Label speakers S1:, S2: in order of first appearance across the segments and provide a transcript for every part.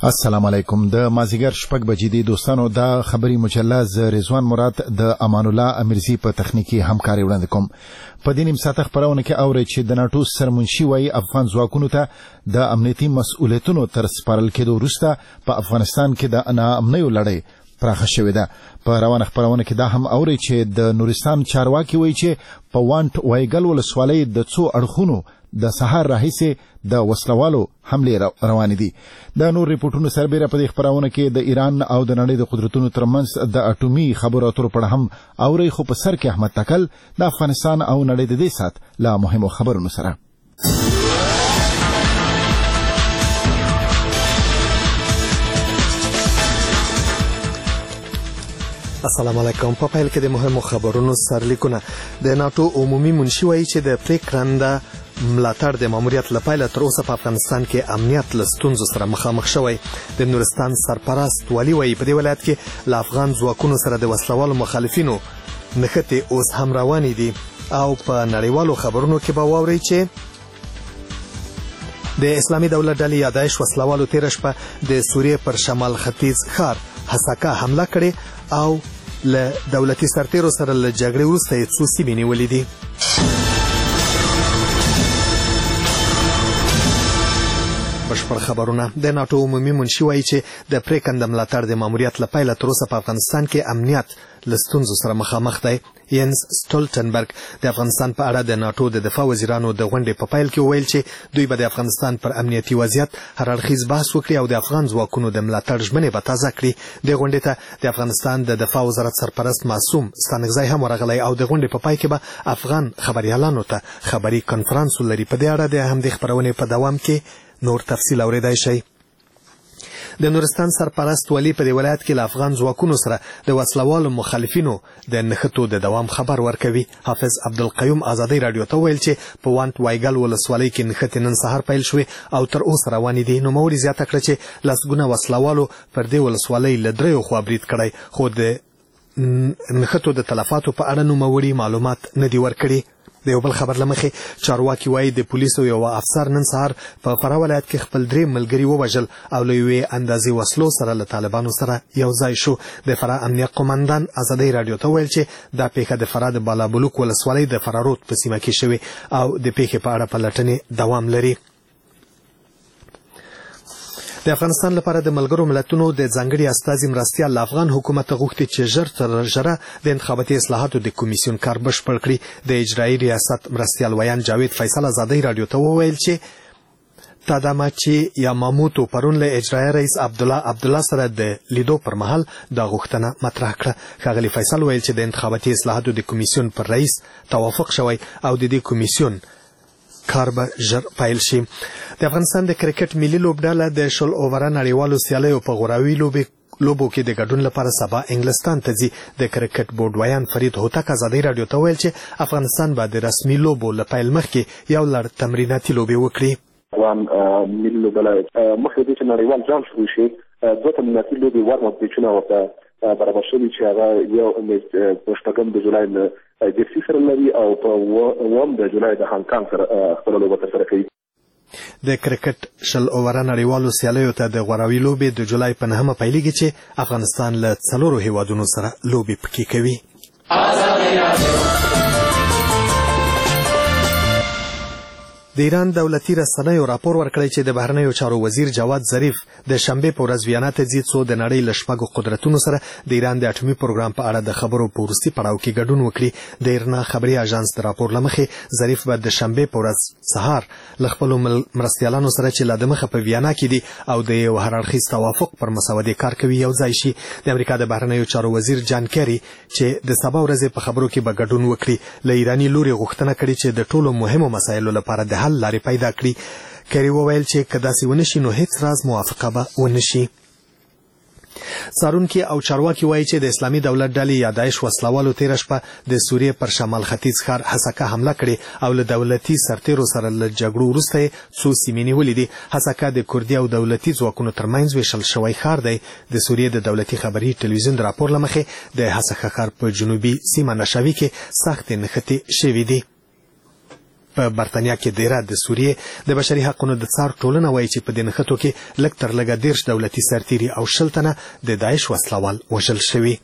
S1: السلام علیکم. د مازیګر شپږ بجې دي دوستانو. دا خبري مجله ز رضوان مراد د امان الله امیرزی په تخنیکی همکاري وړاندې کوم. په دې نیم ساعت خبرونه کې اوري چې د ناتو سرمنشي وایي افغان ځواکونو ته د امنیتي مسؤلیتونو تر سپارل کېدو وروسته په افغانستان کې د ناامنیو لړۍ پراخه شوې ده. په روانه خبرونه کې دا هم اوري چې د نورستان چارواکي وایي چې په وانټ وایګل ولسوالۍ د څو اړخونو د سهار راهیسې د وسلوالو حملې روانې دي. د نور ریپورتونو سربېره په دې خبرونه کې د ایران او د نړۍ د قدرتونو ترمنځ د اټومي خبرو اترو په اړه هم اوري، خو په سر کې احمد تکل د افغانستان او نړۍ د دې سات له مهمو خبرونو سره.
S2: السلام علیکم. په پیل کې د مهمو خبرونو سرلیکونه. د ناتو عمومي منشي وایي چې د پریکړنده ملاتړ د ماموریت لپاره تر اوسه په افغانستان کې امنیت له ستونزو سره مخامخ شوی. د نورستان سرپرست والي وایي په دې ولایت کې له افغان ځواکونو سره د وسلوالو مخالفینو نښتې اوس هم روانې دي. او په نړیوالو خبرونو کې به واورئ چې د اسلامي دولت ډلې یا داعش وسلوالو تېره شپه د سوریې پر شمال ختیځ ښار حسکه حمله کړې او له دولتي سرتیرو سره له جګړې وروسته یې څو سیمې نیولې دي. بشپړ خبرونه. د ناتو عمومي منشي وایي چې د پریکنده ملاتړ د ماموریت له پیله تر اوسه په افغانستان کې امنیت له ستونزو سره مخامخ دی. ینس سټولټنبرګ د افغانستان په اړه د ناتو د دفاع وزیرانو د غونډې په پیل کې وویل چې دوی به د افغانستان پر امنیتي وضعیت هر اړخیز بحث وکړي او د افغان ځواکونو د ملاتړ ژمنې به تازه کړي. د غونډې ته د افغانستان د دفاع وزارت سرپرست معصوم ستانکزی هم ورغلی او د غونډې په پای کې به افغان خبريالانو ته خبري کنفرانس ولري. په دې اړه د همدې خبرونې په دوام کې نور تفصیل اوریدای شي. د نورستان سرپرست والي په دې ولایت کې له افغان ځواکونو سره د وسلوالو مخالفینو د نښتو د دوام خبر ورکوي. حافظ عبدالقیوم ازادۍ راډیو ته ویل چې په وانټ وایګل ولسوالۍ کې نښتې نن سهار پیل شوې او تر اوسه روانې دي. نوموړي زیاته کړه چې لسګونه وسلوالو پر دې ولسوالۍ له دریو خوا برید کړی، خو د نښتو د تلفاتو په اړه نوموړي معلومات نه دي ورکړي. د یو بل خبر لمخې چارواکي وایي د پولیسو یو افسر نن سهار په فراه ولایت کې خپل درې ملګري ووژل او له یوې اندازې وسلو سره له طالبانو سره یو ځای شو. د فراه امنیه قمندان ازادۍ راډیو ته ویل چې دا پیښه د فراه د بالابلوک ولسوالۍ د فراه رود په سیمه کې شوې او د پیښې په اړه پلټنې دوام لري. د افغانستان لپاره د ملګرو ملتونو د ځانګړي استازي مرستیال له افغان حکومت غوښتي چې ژر تر ژره د انتخاباتي اصلاحاتو د کمیسیون کار بشپړ کړي. د اجرایي ریاست مرستیال ویان جاوید فیصل ازادۍ راډیو ته وویل چې تاداماچی یاماموتو پرون له اجرایي رئیس عبدالله سره د لیدو پر مهال دا غوښتنه مطرح کړه. ښاغلي فیصل ویل چې د انتخاباتي اصلاحاتو د کمیسیون پر رئیس توافق شوی او د دې کمیسیون کار به ژر پیل شي. د افغانستان د کرکټ ملي لوبډله د 10 اووره نړیوالو سیالیو په غوراوي لوبو کې د ګډون لپاره سبا انګلستان ته ځي. د کرکټ بورډ ویان فرید هوتک ازادۍ راډیو ته ویل چې افغانستان به د رسمي لوبو له پیل مخکې یو لړ تمریناتي لوبې وکړي.
S3: افغان ملي لوبډله مخکې د نړیوال جام شروع شي دوه تمریناتي لوبې ورم پیچونه ورته برابر شوي چې هغه یو په شپږم د جولای نه د سی سره لري او په اووم د جولای د هانګ کانګ سره خپل لوبه ترسره کوي.
S2: د کرکټ 10 اووره نړیوالو سیالیو ته د غوراوي لوبې د جولای په 9 پیلېږي چې افغانستان له 4 هیوادونو سره لوبې پکې کوي. د ایران دولتي رسنیو راپور ورکړی چې د بهرنیو چارو وزیر جواد ظریف د شنبې په ورځ ویانا ته ځي څو د نړۍ له شپږو قدرتونو سره د ایران د اټومي پروګرام په اړه د خبرو په وروستي پړاو کې ګډون وکړي. د ایرنا خبري اژانس د راپور لمخې ظریف به د شنبې په ورځ سهار له خپلو مرستیالانو سره چې لا دمخه په ویانا کې دي او د یو هر اړخیز توافق پر مسودې کار کوي یو ځای شي. د امریکا د بهرنیو چارو وزیر جان کیری چې د سبا ورځې په خبرو کې به ګډون وکړي له ایراني لوري غوښتنه کړې چې د ټولو مهمو مسایلو لپاره د حل لارې پیدا کړي. کیری وویل چې که داسې ونشي نو هیڅ راز موافقه به ونشي. څارونکي او چارواکي وایي چې د اسلامي دولت ډلې یا داعش وسلوالو تېره شپه د سوریې پر شمال ختیځ ښار حسکه حمله کړې او له دولتي سرتیرو سره له جګړو وروسته یې څو سیمې نیولې دي. حسکه د کردي او دولتي ځواکونو ترمنځ ویشل شوی ښار دی. د سوریې د دولتي خبري ټلویزیون د راپور له مخې د حسکه ښار په جنوبي سیمه نشوي کې سختې نښتې شوې دي. په برتانیا کې دیره د سوریې د بشري حقوقو د څار ټولنه وایي چې په دې نښتو کې لږ تر لږه 10 دولتي سرتیري او 10 تنه د داعش وسلوال وژل شوي.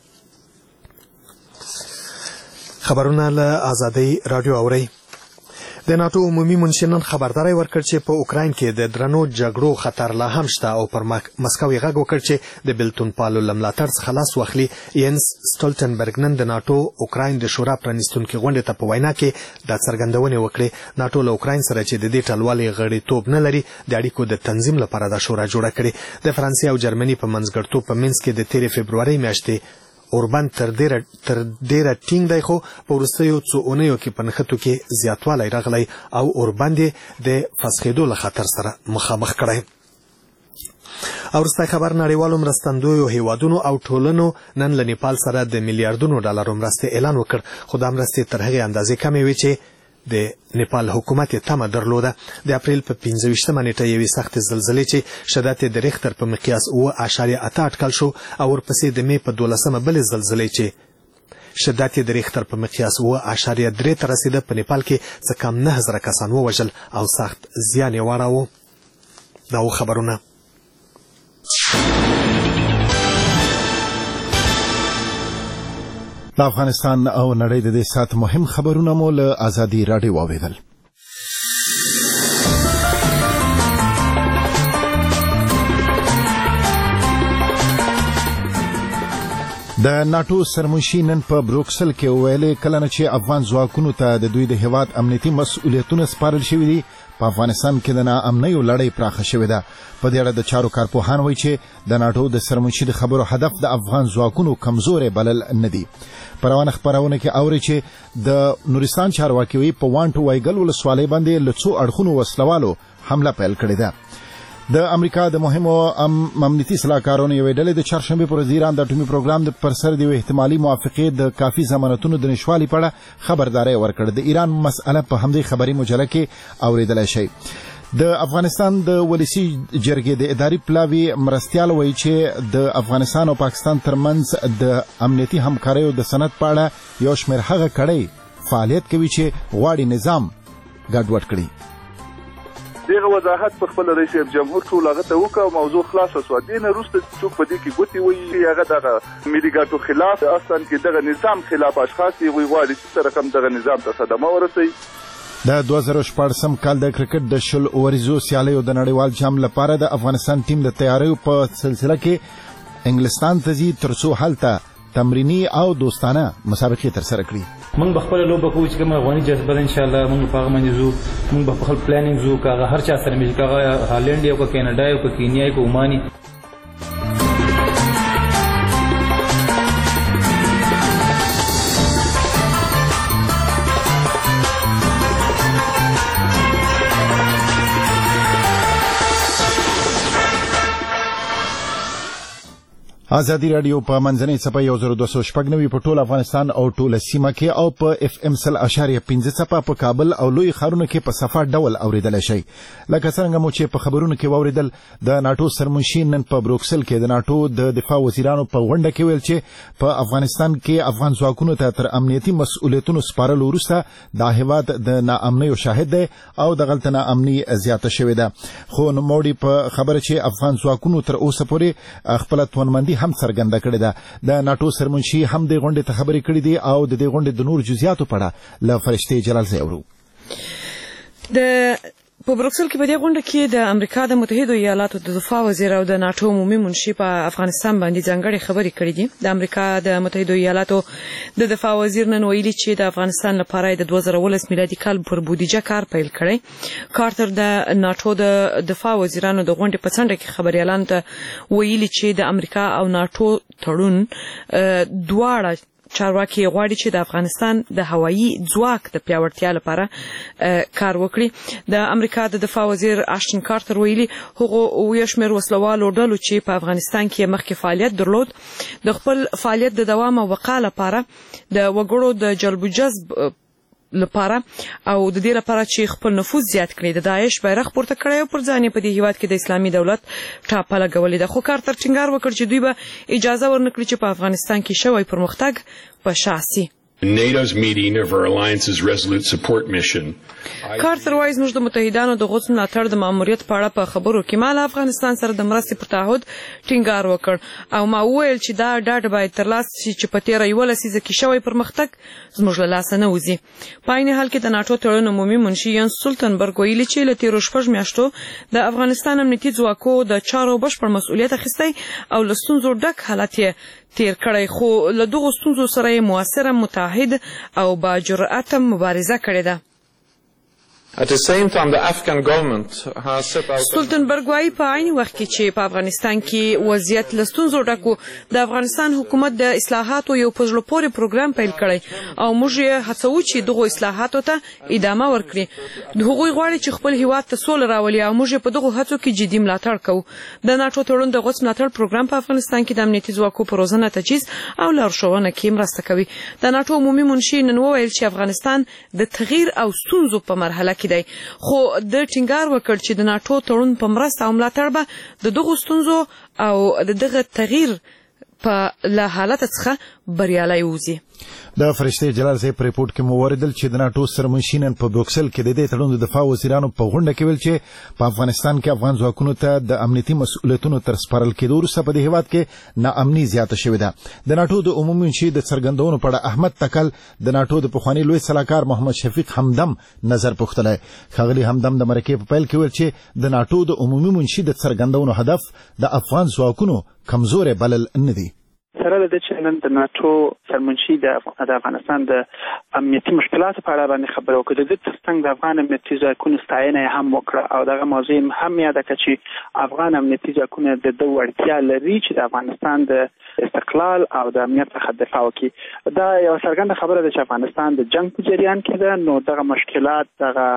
S2: خبرونه له آزادۍ رادیو اورئ. د ناتو عمومي منشي نن خبرداری ورکړ چې په اوکراین کې د درنو جګړو خطر لا هم شته او پر مسکو یې غږ وکړ چې د بیلتون پالو له ملاتړ څخه لاس واخلي. ینس سټولټنبرګ نن د ناتو اوکراین د شورا پرانیستونکي غونډې ته په وینا کې دا څرګندونې وکړې. ناتو له اوکراین سره چې د دې ټلوالې غړیتوب نه لري د اړیکو د تنظیم لپاره دا شورا جوړه کړې. د فرانسې او جرمني په منځګړیتوب په منځ کې د 13 فبرورۍ میاشتې اوربان تر ډیره ټینګ دی، خو په وروستیو څو اونیو کې په نښتو کې زیاتوالی راغلی او اوربان یې د فسخېدو له خطر سره مخامخ کړی. او وروستی خبر نړیوالو مرستندویو هیوادونو او ټولنو نن له نیپال سره د میلیارډونو ډالرو مرستې اعلان وکړ، خو دا مرستې تر هغې اندازې کمې وې چې د نیپال حکومت یې تمه درلوده. د اپریل په 25مه نیټه یوې سختې زلزلې چې شدت یې د ریختر په مقیاس 7.8 اټکل شو او ورپسې د مې په 12مه بلې زلزلې چې شدت یې د ریختر په مقیاس 7.3 ته رسیده په نیپال کې څه کم 9000 کسان ووژل او سخت زیان یې واړاوه. دا و خبرونه.
S1: د افغانستان او نړۍ د دې سات مهم خبرونه مو له آزادۍ راډیو واوریدل. د ناتو سرمنشي نن په بروکسل کې ویلي کله نه چې افغان ځواکونو ته د دوی د هیواد امنیتي مسؤلیتونه سپارل شوي دي، په افغانستان کې د ناامنیو لړۍ پراخه شوې ده. په دې اړه د چارو کارپوهان وایي چې د ناتو د سرمنشي د خبرو هدف د افغان ځواکونو کمزوري بلل نه دي. په روانه خبرونه کې اوري چې د نورستان چارواکي وایي په وانټو وایګل ولسوالۍ باندې له څو اړخونو وسلوالو حمله پیل کړې ده. د امریکا د مهمو امنیتي صلاحکارانو یوې ډلې د چهارشنبې پر ورځ د ایران د اټومي پروګرام پر سر د یوې احتمالي موافقې د کافي ضمانتونو د نشوالي په اړه خبرداری ورکړه. د ایران مسأله په همدې خبري مجله کې اوریدلای شئ. د افغانستان د ولسی جرګې د اداري پلاوي مرستيال وایي چې د افغانستان او پاکستان ترمنځ د امنیتي همکاریو د سند په اړه یو شمېر هغه کړۍ فعالیت کوي چې غواړي نظام ګډوډ کړي.
S4: دغه وضاحت په خپل رئیس جمهور ټول هغه ته وکړ، موضوع خلاصه شو. دینه روسته څوک په دې کې ګوتی وایي هغه دغه ملي ګټو خلاف اصلا کې دغه نظام خلاف اشخاص یې غواړي چې رقم دغه نظام ته صدمه ورسوي.
S1: د 2014 کال د کرکټ د 10 اوریزو سیالیو د نړیوال جام لپاره د افغانستان ټیم د تیاریو په سلسله کې انګلستان ته ځي ترڅو هلته تمرینی او دوستانه مسابقې ترسره کړي.
S5: موږ بخپل لوبه کوو چې کوم افغاني جذبه ان شاء الله موږ په هغه باندې زو، موږ په خپل پلانینګ زو کاغه هر چا سره ملي کاغه هالند یو کا کینیډا یو کا کینیا یو عماني.
S1: آزادی رادیو په منځنۍ څپه 1290 په ټول افغانستان او ټول سیمه کې او په اف ام 100.5 څپه په کابل او لوی ښارونو کې په صفه ډول اوریدل شي. لکه څنګه مو چې په خبرونو کې اوریدل د ناتو سرمنشي نن په بروکسل کې د ناتو د دفاع وزیرانو په غونډه کې ویل چې په افغانستان کې افغان ځواکونو ته تر امنیتي مسؤلیتونو سپارلو وروسته دا هیواد د ناامنیو شاهد دی او د غلط ناامني زیاته شوې ده. خو نوموړي په خبره چې افغان ځواکونو تر اوسه پورې خپل توانمندي هم څرګنده کړې ده. د ناتو سرمنشي هم د غونډې ته خبرې کړې دي او د دې غونډې د نور جزئیاتو په اړه له فرشتي جلال زه اورو.
S6: په بروکسل کې په دې غونډه کې د امریکا د متحده ایالاتو د دفاع وزیر او د ناتو عمومي منشي په افغانستان باندې ځانګړي خبرې کړې دي. د امریکا د متحده ایالاتو د دفاع وزیر نن ویلي چې د افغانستان لپاره د 2019 میلادي کال پر بودیجه کار پیل کړی. کارتر د ناتو د دفاع وزیرانو د غونډې په څنډه کې خبريالان ته ویلي چې د امریکا او ناتو تړون دواړه چارواکي غواړي چې د افغانستان د هوایي ځواک د پیاوړتیا لپاره کار وکړي. د امریکا د دفاع وزیر آشتن کارتر ویلي هغه یو شمېر وسلوالو ډلو چې په افغانستان کې مخکې فعالیت درلود د خپل فعالیت د دوام او بقا لپاره د وګړو د جلب و جذب لپاره او د دې لپاره چې خپل نفوذ زیات کړي د داعش بیرغ پورته کړی او پر ځان په دې هیواد کې د اسلامي دولت ټاپه لګولې ده. خو کارتر ټینګار وکړ چې دوی به اجازه ورنکړي چې په افغانستان کې شوی پرمختګ په شاسي.
S7: NATO's meeting of our alliance's Resolute Support Mission.
S6: کارتر وایي زموږ د متحدانو د غوڅ ملاتړ د ماموریت په اړه په خبرو کې ما له افغانستان سره د مرستې پر تعهد ټینګار وکړ او ما وویل چې دا ډاډ باید ترلاسه شي چې په تېره 11 لسیزه کې شوی پرمختګ زموږ له لاسه نه وځي. په عین حال کې د ناټو تړون عمومي منشي ینس سولټنبرګ ویلي چې له تېرو 6 میاشتو د افغانستان امنیتي ځواکو د چارو بشپړ مسؤلیت اخیستی او له ستونزو ډک حالت یې تیر کړی، خو له دغو ستونزو سره یې مؤثره، متحد او با جرأته مبارزه کړې ده.
S8: At the same time, the Afghan government has set out...
S6: سولټنبرګ وايي په عین وخت کې چې په افغانستان کې وضعیت له ستونزو ډک و، د افغانستان حکومت د اصلاحاتو یو په زړه پورې پروګرام پیل کړی او موږ یې هڅوو چې دغو اصلاحاتو ته ادامه ورکړي. هغوی غواړي چې خپل هیواد ته سوله راولي او موږ یې په دغو هڅو کې جدي ملاتړ کوو. د ناټو تړون د غوڅ ملاتړ پروګرام په افغانستان کې د امنیتي ځواکو په روزنه، تجهیز او لارښوونه کې مرسته کوي. د ناټو عمومي منشي نن وویل چې افغانستان د تغییر او ستونزو په مرحله کې دی، خو د ټینګار وکړ چې د ناټو تړون په مرسته او ملاتړ به د دغو ستونزو او د دغه تغییر په له حالت څخه بریالی وځي.
S1: د فرشتې جلال صاحب په ریپورت کې مو اوریدل چې د ناټو سرمنشي نن په بروکسل کې د دې تړون د دفاع وزیرانو په غونډه کې ویل چې په افغانستان کې افغان ځواکونو ته د امنیتي مسؤلیتونو تر سپارل کېدو وروسته په دې هېواد کې ناامني زیاته شوې ده. د ناټو د عمومي منشي د څرګندونو په اړه احمد تکل د ناټو د پخواني لوی سلاکار محمد شفیق همدم نظر پوښتلی. ښاغلي همدم د مرکې په پیل کې ویل چې د ناټو د عمومي منشي د څرګندونو هدف د افغان ځواکونو کمزوري بلل نه دی.
S9: سره د چې نن د ناټو سرمنشي د افغانستان د امنیتي مشکلاتو په اړه باندې خبرې وکړې. د ترڅنګ د افغان امنیتي ځواکونو ستاینه هم وکړه او دغه موضوع هم یاد کړه چې افغان امنیتي ځواکونه د وړتیا لري چې د افغانستان د استقلال او د امنیت څخه دفاع وکړي. دا یو څرګنده خبره ده چې افغانستان د جنگ په جریان کې ده، نو دغه مشکلات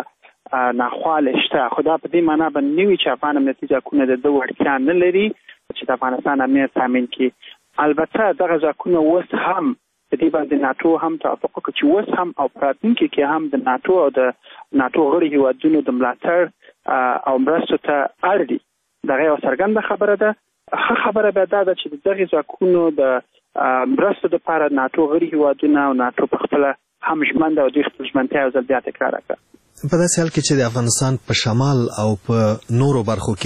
S9: دغه ناخواله شته، خو دا په دې معنا باندې نه وي چې افغان امنیتي ځواکونه د وړتیا نه لري چې د افغانستان امنیت تامین کړي. البته دغه ځواکونه اوس هم په دې باندې ناټو هم توافق وکړ چې اوس هم او په راتلونکي کې هم د ناټو او د ناټو غړي هیوادونو د ملاتړ او مرستو ته اړ دي. دغه یو څرګنده خبره ده. ښه خبره به دا ده چې د دغې ځواکونو د مرستو دپاره ناټو غړي هیوادونه او ناټو په خپله هم ژمن ده او دوی خپل ژمنتیا یو ځل بیا تکرار کړه.
S2: په داسې حال کې چې د افغانستان په شمال او په نورو برخو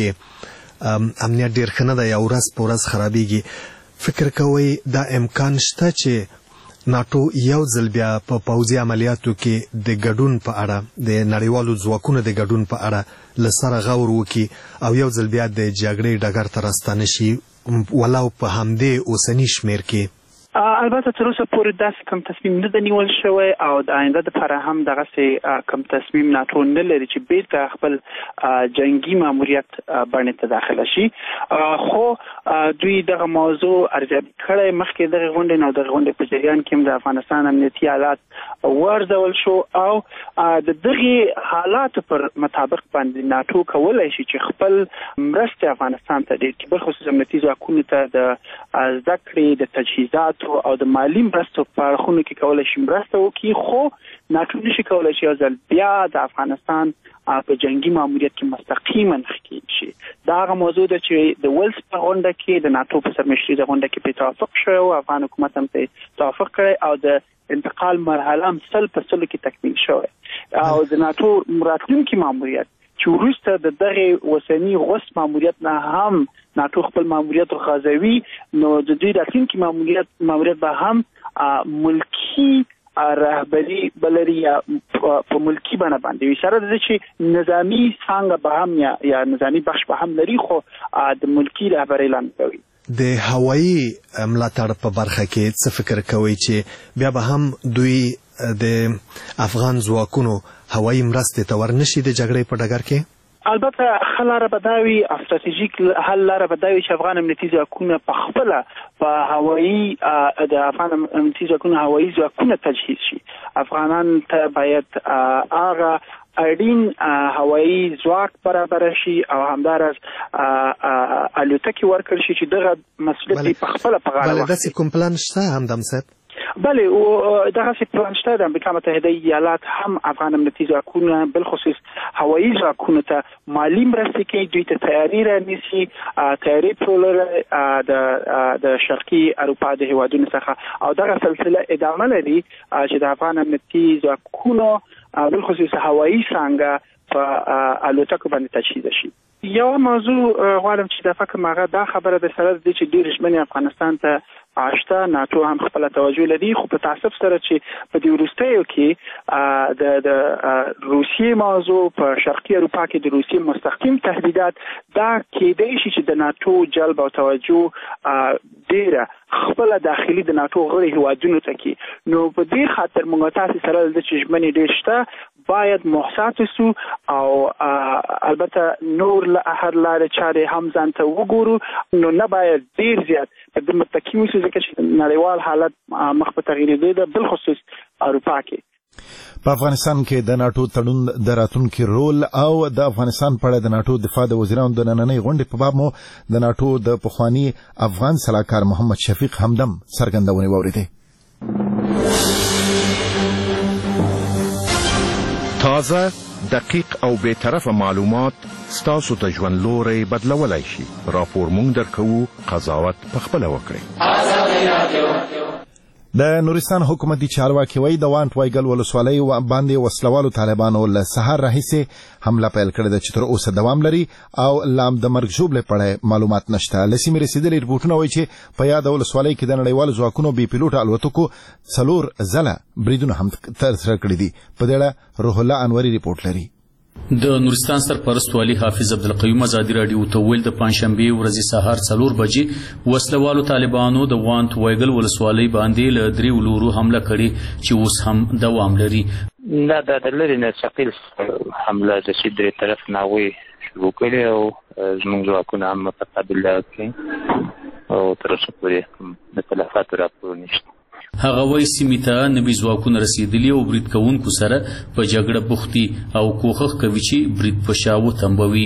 S2: کې امنیت ډېر ښه نه دی او ورځ په ورځ خرابېږي، فکر کوئ دا امکان شته چې ناټو یو ځل بیا په پوځي عملیاتو کې د ګډون په اړه د نړیوالو ځواکونو د ګډون په اړه له سره غور وکړي او یو ځل بیا د جګړې ډګر ته راستانه شي ولو په همدې اوسني شمېر کې؟
S9: البته تر اوسه پورې داسې کوم تصمیم نه ده نیول شوی او د آینده دپاره هم دغسې کوم تصمیم ناټو نه لري چې بیرته خپل جنګي ماموریت بڼې ته داخله شي، خو دوی دغه موضوع ارزیابي کړی مخکې دغې غونډې نه او دغې غونډې په جریان کې هم د افغانستان امنیتي حالات وارزول شو او د دغې حالاتو پر مطابق باندې ناټو کولی شي چې خپل مرستې افغانستان ته ډېر کړي، بخصوص امنیتي ځواکونو ته د زده کړې، د تجهیزات او د مالی مرستو په اړخونو کې کولی شي مرسته وکړي، خو ناټو نشي کولی شي یو ځل بیا د افغانستان په جنګي ماموریت کې مستقیما ښکېل شي. دا هغه موضوع ده چې د ولس په غونډه کې د ناټو په سرمشري د غونډه کې پرې توافق شوی او افغان حکومت هم پرې توافق کړی او د انتقال مرحله هم 100% کې تکمیل شوی او د ناټو راتلونکي ماموریت چې وروسته د دغې اوسني غوڅ ماموریت نه هم ناټو خپل ماموریت غځوي، نو د دوی راتلونکي ماموریت به هم ملکي رهبري بلري یا په ملکي بڼه باندې وي. سره د دې چې نظامي څانګه به هم یا نظامي بخش به هم لري، خو د ملکي رهبرۍ لاندې کوي.
S2: د هوایي ملاتړ په برخه کې څه فکر کوئ چې بیا به هم دوی د افغان ځواکونو هوایي مرستې ته ورنشي د جګړې په ډګر کې؟
S9: البته ښه لاره به دا وي، استراتیژیک حل لاره به دا وي چې افغان امنیتي ځواکونه په خپله په هوایي د افغان امنیتي ځواکونو هوایي ځواکونه تجهیز شي. افغانان ته باید هغه اړین هوایي ځواک برابر شي او همداراز الوتکې ورکړل شي چې دغه مسؤلیت په خپله په غاړه
S2: واخلي. بله داسې کوم پلان شته همدم صاحب؟
S9: بله او دغه پلانشته د امریکا متحده ایالات هم افغان امنیتي ځواکونه بالخصوص هوایي ځواکونه ته مالی مرستې کوي، دوی ته تیاری رانیسي، تیاری پرولر د شرقي اروپا د هیوادونو څخه، او دغه سلسله ادامه لري چې د افغان امنیتي ځواکونو بالخصوص هوایي څانګه په الوتکو باندې تجهیز شي. یو موضوع غواړم چې د فکر ماغه دا خبره د سره د چې ډیر ژمنې افغانستان ته آشته، ناتو هم خپل توجه لري، خو په تاسف سره چې په دې وروستیو کې د روسیې موضوع په شرقي اروپا کې د روسیې مستقیم تهدیدات دا کېدای شي چې د ناتو جلب او توجه ډیره خپل داخلي د ناتو غړي هیوادونو ته کې. نو په دې خاطر موږ تاسو سره د چې ژمنې ډیر شته باید محتاط سو او البته نور له هر لارې چارې هم ځان ته وګورو، نو نه باید ډیر زیات د متکیو ځکه چې نړیوال حالت مخ په تغییر دی بالخصوص اروپا کې.
S1: په افغانستان کې د ناتو تړون د راتلونکي رول او د افغانستان په اړه د ناتو دفاع د وزیرانو د نننۍ غونډې په باب مو د ناتو د پخوانی افغان سلاکار محمد شفیق همدم څرګندونې واوریدې.
S10: تازه، دقیق او بی‌طرفه معلومات ستاسو ته ژوند لوري بدلولای شي. راپور مونږ درکوو، قضاوت پخپله وکړئ. د نورستان حکومتي چارواکي وایي د وانټ وایګل ولسوالۍ باندې وسلوالو طالبانو له سهار راهیسې حمله پیل کړې ده چې تر اوسه دوام لري او لام د مرګ ژوبلې په اړه معلومات نشته. له سیمې رسېدلي رپورټونه وایي چې په یاده ولسوالۍ کې د نړیوالو ځواکونو بې پیلوټه الوتکو 4 ځله بریدونه هم ترسره کړي دي. په دې اړه روح الله انوري رپورټ لري.
S11: د نورستان سرپرست والي حافظ عبدالقیوم ازادي راډیو ته ویل د پنځشنبه ورځې سهار 4 بجې وسلوالو طالبانو د وانټ وایګل ولسوالۍ باندې له 3 لورو حمله کړې چې اوس هم دوام لري.
S12: نه دا د لري نه ثقيل حمله د سیدري طرف نه وي شروع کړي او زموږ ځواکونه هم متقابل کوي او تر اوسه پورې د تلفات راپور نشته.
S11: هغه وایي سیمې ته نوي ځواکونه رسېدلي او برید کوونکو سره په جګړه بوختي او کوښښ کوي چې برید په شا وتمبوي.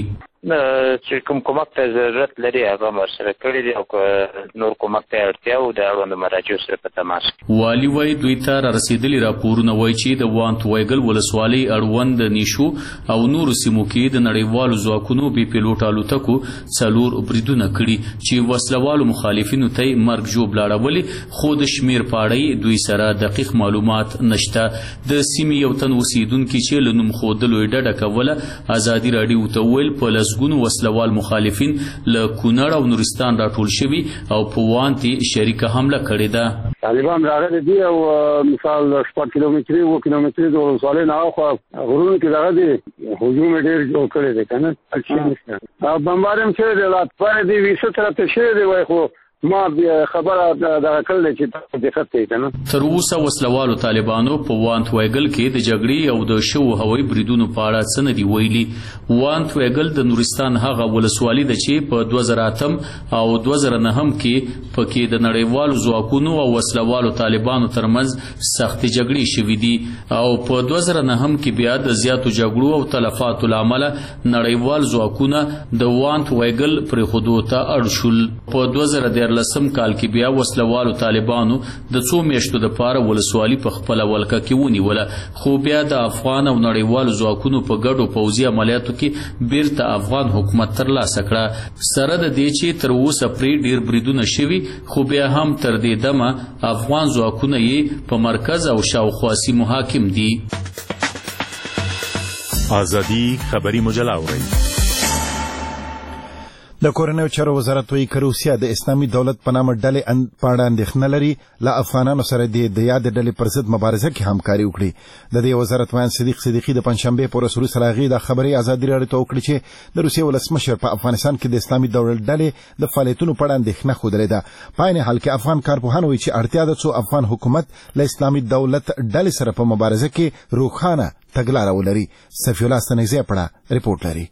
S12: چې کومک ته ضرورت لري هغه ورسره کړی دی او نور کومک ته اړتیا او د اړوند مراجعو سره په تماس.
S11: والي وایي دوی ته رسېدلي راپورونه وایي چې د وانټ وایګل ولسوالۍ اړوند نیشو او نورو سیمو کې د نړیوالو ځواکونو بې پیلوټ الوتکو 4 بریدونه کړي چې وسلوالو مخالفینو ته مرګ ژوبله اړولې، خو د شمیر په اړه دوی سره دقیق معلومات نشته. د سیمې یو تن اوسیدونکي چې له نوم ښودلو یې ډډه کوله ازادي راډیو ته ویل په لسګونو وسلوال مخالفین له کونړ او نورستان راټول شوي او په وانټ شریکه حمله کړې ده.
S13: طالبان راغلي دي او مثال 4 کیلومتري او کیلومتري د ولسوالۍ نه اخوا غرونو کې راغلي هجوم ډېر جوړ کړی دی کنه اچھا نشته بمبارم چې د لاتپای دی وسه طرف ته شه دی وای خو ما خبره دا کړل چې دقت کوي کنه.
S11: تر اوسه وسلوالو طالبانو په وانټ وایګل کې د جګړې او د شو هوایي بریدونو په اړه څه نه دی ویلي. وانټ وایګل د نورستان هغه ولسوالۍ ده چې په 2008 او 2009 کې پکې د نړیوالو ځواکونو او وسلوالو طالبانو ترمنځ سختې جګړې شوې دي او په 2009 کې بیا د زیاتو جګړو او تلفاتو لامل نړیوال ځواکونه د وانټ وایګل پرې خودو ته اړ شول. په 2013 کال کې بیا وسلوالو طالبانو د 2 میاشتو د پاره ولسوالۍ په خپل ولکه کې ونیوله، خو بیا د افغان او نړیوالو ځواکونو په ګډو پوځي عملیاتو کې بیرته افغان حکومت ترلاسه کړه. سره د دې چې تر اوسه پرې ډیر بریدونه شوي، خو بیا هم تر دې دمه افغان ځواکونه یې په مرکز او شاوخوا سیمو حاکم دي.
S10: ازادي خبري مجله اورئ.
S1: د کورنیو چارو وزارت وایي که روسیه د اسلامي دولت په نامه ډلې په اړه اندېښنه لري له افغانانو سره د یادې ډلې پر ضد مبارزه کې همکاري وکړي. د دې وزارت وایي صدیق صدیقي د پنځشنبې په ورځ وروسته له هغې دا خبرې ازادي راډیو ته وکړې چې د روسیې ولسمشر په افغانستان کې د اسلامي دولت ډلې د فعالیتونو په اړه اندېښنه ښودلې ده. په عین حال کې افغان کارپوهان وایي چې اړتیا ده څو افغان حکومت له اسلامي دولت ډلې سره په مبارزه کې روښانه تګلاره ولري. صفي الله ستنګزی په اړه رپورټ لري.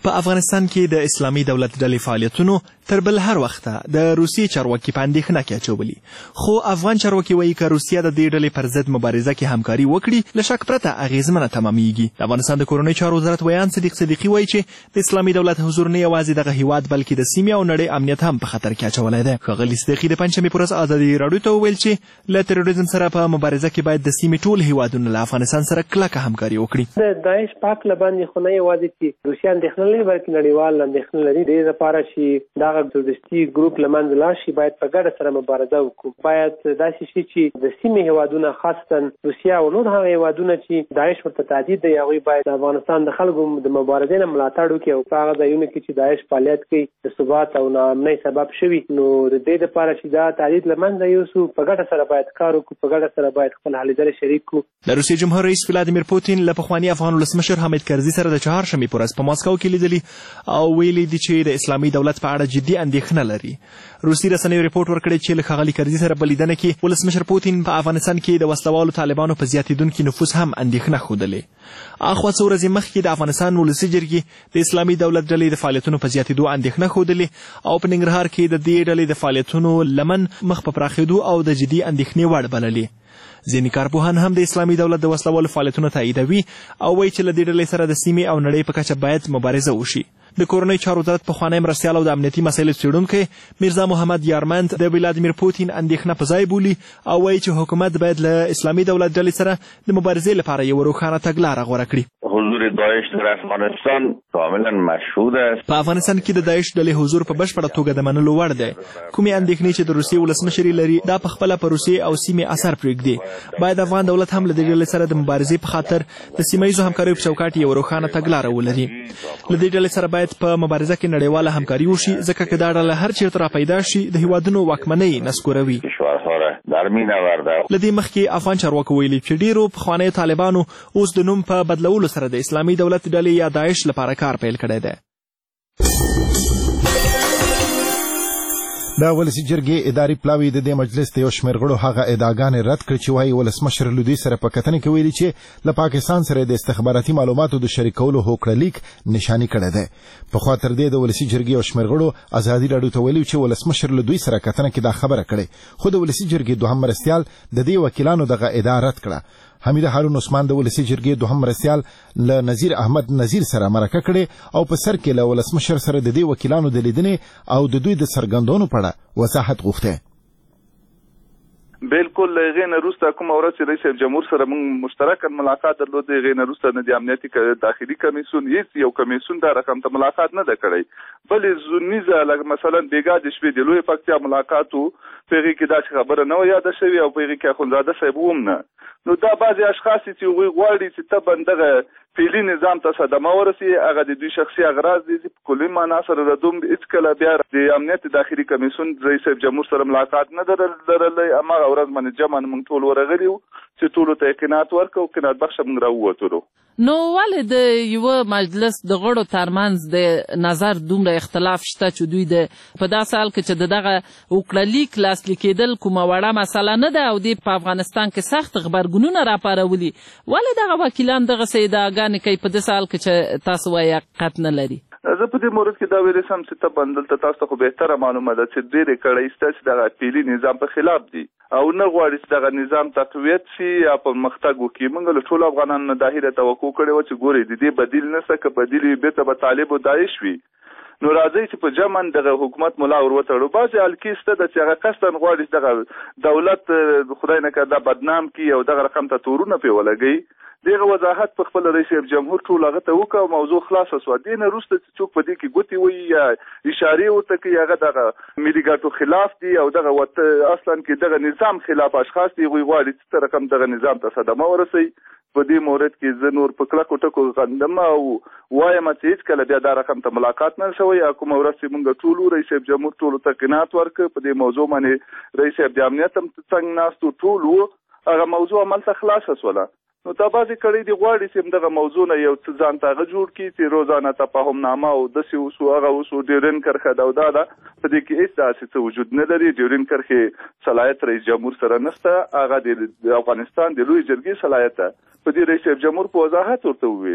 S2: په افغانستان کې د اسلامي دولت ډلې فعالیتونو تر بل هر وخته د روسیې چارواکي په اندېښنه کې اچولي، خو افغان چارواکي وایي که روسیه د دې ډلې پر ضد مبارزه کې همکاري وکړي له شک پرته اغېزمنه تمامیږي. د افغانستان د کورنۍ چارو وزارت ویان صدیق صدیقي وایي چې د اسلامي دولت حضور نه یوازې دغه هیواد بلکې د سیمې او نړۍ امنیت هم په خطر کې اچولی دی. ښاغلي صدیقي د پنجشنبې په ورځ ازادي راډیو ته وویل چې له تروریزم سره په مبارزه کې باید د سیمې ټول هیوادونه له افغانستان سره کلکه همکاري وکړي.
S14: د داعش پاک لباندې خو نه یوازې چې روسیه اندېښنه لري بلکې نړیوال اندېښنه لري. دې لپاره چې دغه تروریستي ګروپ له منځه لاړ شي باید په ګډه سره مبارزه وکړو. باید داسې شي چې د سیمې هیوادونه خاصتا روسیه او نور هغه هیوادونه چې داعش ورته تهدید دی هغوی باید د افغانستان د خلکو د مبارزې نه ملاتړ وکړي او په هغه ځایونو کې چې داعش فعالیت کوي د ثبات او ناامنۍ سبب شوي نو د دې لپاره چې دا تهدید له منځه یوسو په ګډه سره باید کار وکړو، په ګډه سره باید خپل هلې ځلې شریک کړو.
S2: د روسیې جمهور رئیس ولادیمیر پوتین له پخواني افغان ولسمشر حامد کرزي سره د چهارشنبې په ورځ په ماسکو کې لیدلي او ویلي دي چې د اسلامي دولت په اړه جدي اندېښنه لري. روسي رسنیو ریپورټ ورکړی چې له ښاغلي کرزي سره په لیدنه کې ولسمشر پوتین په افغانستان کې د وسلوالو طالبانو په زیاتېدونکي نفوذ هم اندېښنه ښودلې. اخوا څو ورځې مخکې د افغانستان ولسي جرګې د اسلامي دولت ډلې د فعالیتونو په زیاتېدو اندېښنه ښودلې او په ننګرهار کې د دې ډلې د فعالیتونو لمن مخ په پراخېدو او د جدي اندېښنې وړ بللې. ځینې کارپوهان هم د اسلامي دولت د وسلوالو فعالیتونه تاییدوي او وایي چې له دې ډلې سره د سیمې او نړۍ په کچه باید مبارزه وشي. د کورنۍ چارو وزارت پخوانی مرستیال او د امنیتي مسایلو څېړونکی میرزا محمد یارمند د ولادیمیر پوتین اندېښنه په ځای بولي او وایي چې حکومت باید له اسلامي دولت ډلې سره د مبارزې لپاره یو روښانه تګلاره غوره کړي.
S15: حضور داعش در افغانستان کاملا مشهود است.
S2: په افغانستان کې د داعش ډلې حضور په بشپړه توګه د منلو وړ دی. کومې اندېښنې چې د روسیې ولسمشر لري دا په خپله په روسیې او سیمې اثر پرېږدي. باید افغان دولت هم له دې ډلې سره د مبارزې په خاطر د سیمه ییزو همکاریو په چوکاټ یو روښانه تګلاره ولري. له دې ډلې سره باید په مبارزه کې نړیواله همکاري وشي ځکه که دا ډله هر چېرته راپیدا شي د هیوادونو واکمنۍ نسکوروي. له دې مخکې افغان چارواکو ویلي چې ډېرو پخوانیو طالبانو اوس د نوم په بدلولو سره د اسلامي دولت ډلې یا داعش لپاره کار پیل کړی دی.
S1: د ولسي جرګې اداري پلاوي د دې مجلس د یو شمېر غړو هغه ادعاګانې رد کړې چې وایي ولسمشر له دوی سره په کتنې کې ویلي چې له پاکستان سره د استخباراتي معلوماتو د شریکولو هوکړه لیک نشاني کړی دی. پخوا تر دې د ولسي جرګې یو شمېر غړو ازادي راډیو ته ویلي چې ولسمشر له دوی سره کتنه کې دا خبره کړې، خو د ولسي جرګې دوهم مرستیال د دې وکیلانو دغه ادعا رد کړه. حمیده هارون عثمان د ولسي جرګې دوهم مرستیال له نظیر احمد نظیر سره مرکه کړې او په سر کې له ولسمشر سره د دې وکیلانو د لیدنې او د دوی د څرګندونو په اړه وضاحت غوښته.
S4: بالکل غین روستا کوم ورځ چې رئیس جمهور سره موږ مشترکاً ملاقات درلود. غین روستا نه د امنیتي داخلي کمیسیون هیڅ یو کمیسیون دا رقم ته ملاقات نه ده کړی، بلې زونیزه لکه مثلا بیګا د شپې د لوی پکتیا ملاقاتو پیغي کې دا خبره نه یاد شوی او پیغي کې اخوندزاده صاحب هم نه. نو دا بعضی اشخاص چې وی غواړي چې ته بندغه فعلی نظام ته صدمه ورسي هغه د دوی شخصي اغراض دي په کلي معنا سره ردوم هیڅ کله بیا د امنیت داخلي کمیسیون رئیس جمهور سره ملاقات نه درلې. اما ورځ باندې جمع موږ ټول ورغلیو چې ټول ته قناعت ورکو قناعت بخښ موږ راووتلو.
S16: نو ولې د یو مجلس د غړو ترمنځ د نظر دومره اختلاف شته چې دوی د په داسې حال کې چې دغه وکړه لیک لاسلیک کېدل کومه وړه مسله نه ده او د په افغانستان کې سخت غبرګونونه راپارولي، ولې دغه وکیلان دغسې ادعاګانې کوي په داسې حال کې چې تاسو وایي حقیقت نه لري؟
S4: زه په دې مورد کې دا ویلی سم چې ته بندل ته تاسو ته خو بهتره معلومه ده چې ډېرې کړۍ شته چې دغه فعلي نظام په خلاف دي او نه غواړي چې دغه نظام تقویت شي یا پرمختګ وکړي. موږ له ټولو افغانانو نه دا هیله توقع کړې وه چې ګورئ د دې بدیل نشته، که بدیل وي بېرته به طالب و داعش وي. نو راځئ چې په جمع دغه حکومت ملا ور وتړو. بعضې حلقې شته ده چې هغه قصداً غواړي چې دغه دولت خدای نه کړه دا بدنام کړي او دغه رقم ته تورونه پرې ولګوي. دغه وضاحت په خپل رئیس جمهور ټول هغه ته وکړه او موضوع خلاصه شوه. دې نه وروسته چې څوک په دې کې ګوتې وایي یا اشارې ورته کوي هغه دغه ملي ګټو خلاف دي او دغه اصلا کې دغه نظام خلاف اشخاص دي. هغوی غواړي چې څه رقم دغه نظام ته صدمه ورسوي. په دې مورد کې زه نور په کلکو ټکو غندم او وایم چې هېڅکله بیا دا رقم ته ملاقات نه شوی. کومه ورځ چې موږ ټولو رئیس جمهور ټولو ته قناعت ورکړ په دې موضوع باندې رئیس د امنیت هم څنګه ناست ټول وو هغه موضوع عملته خلاصه شوله. نو دا بعضې کړۍ دي غواړي چې همدغه موضوع نه یو څه ځان ته هغه جوړ کړي چې روزانه تفاهم نامه او داسې وسو هغه وسو ډیورین کرښه ده او دا ده په دې کې هېڅ داسې څه وجود نه لري. ډیورین کرښې صلاحیت رئیس جمهور سره نشته، هغه د افغانستان د لوی جرګې صلاحیت ده. په دې رئیس جمهور په وضاحت ورته وویلي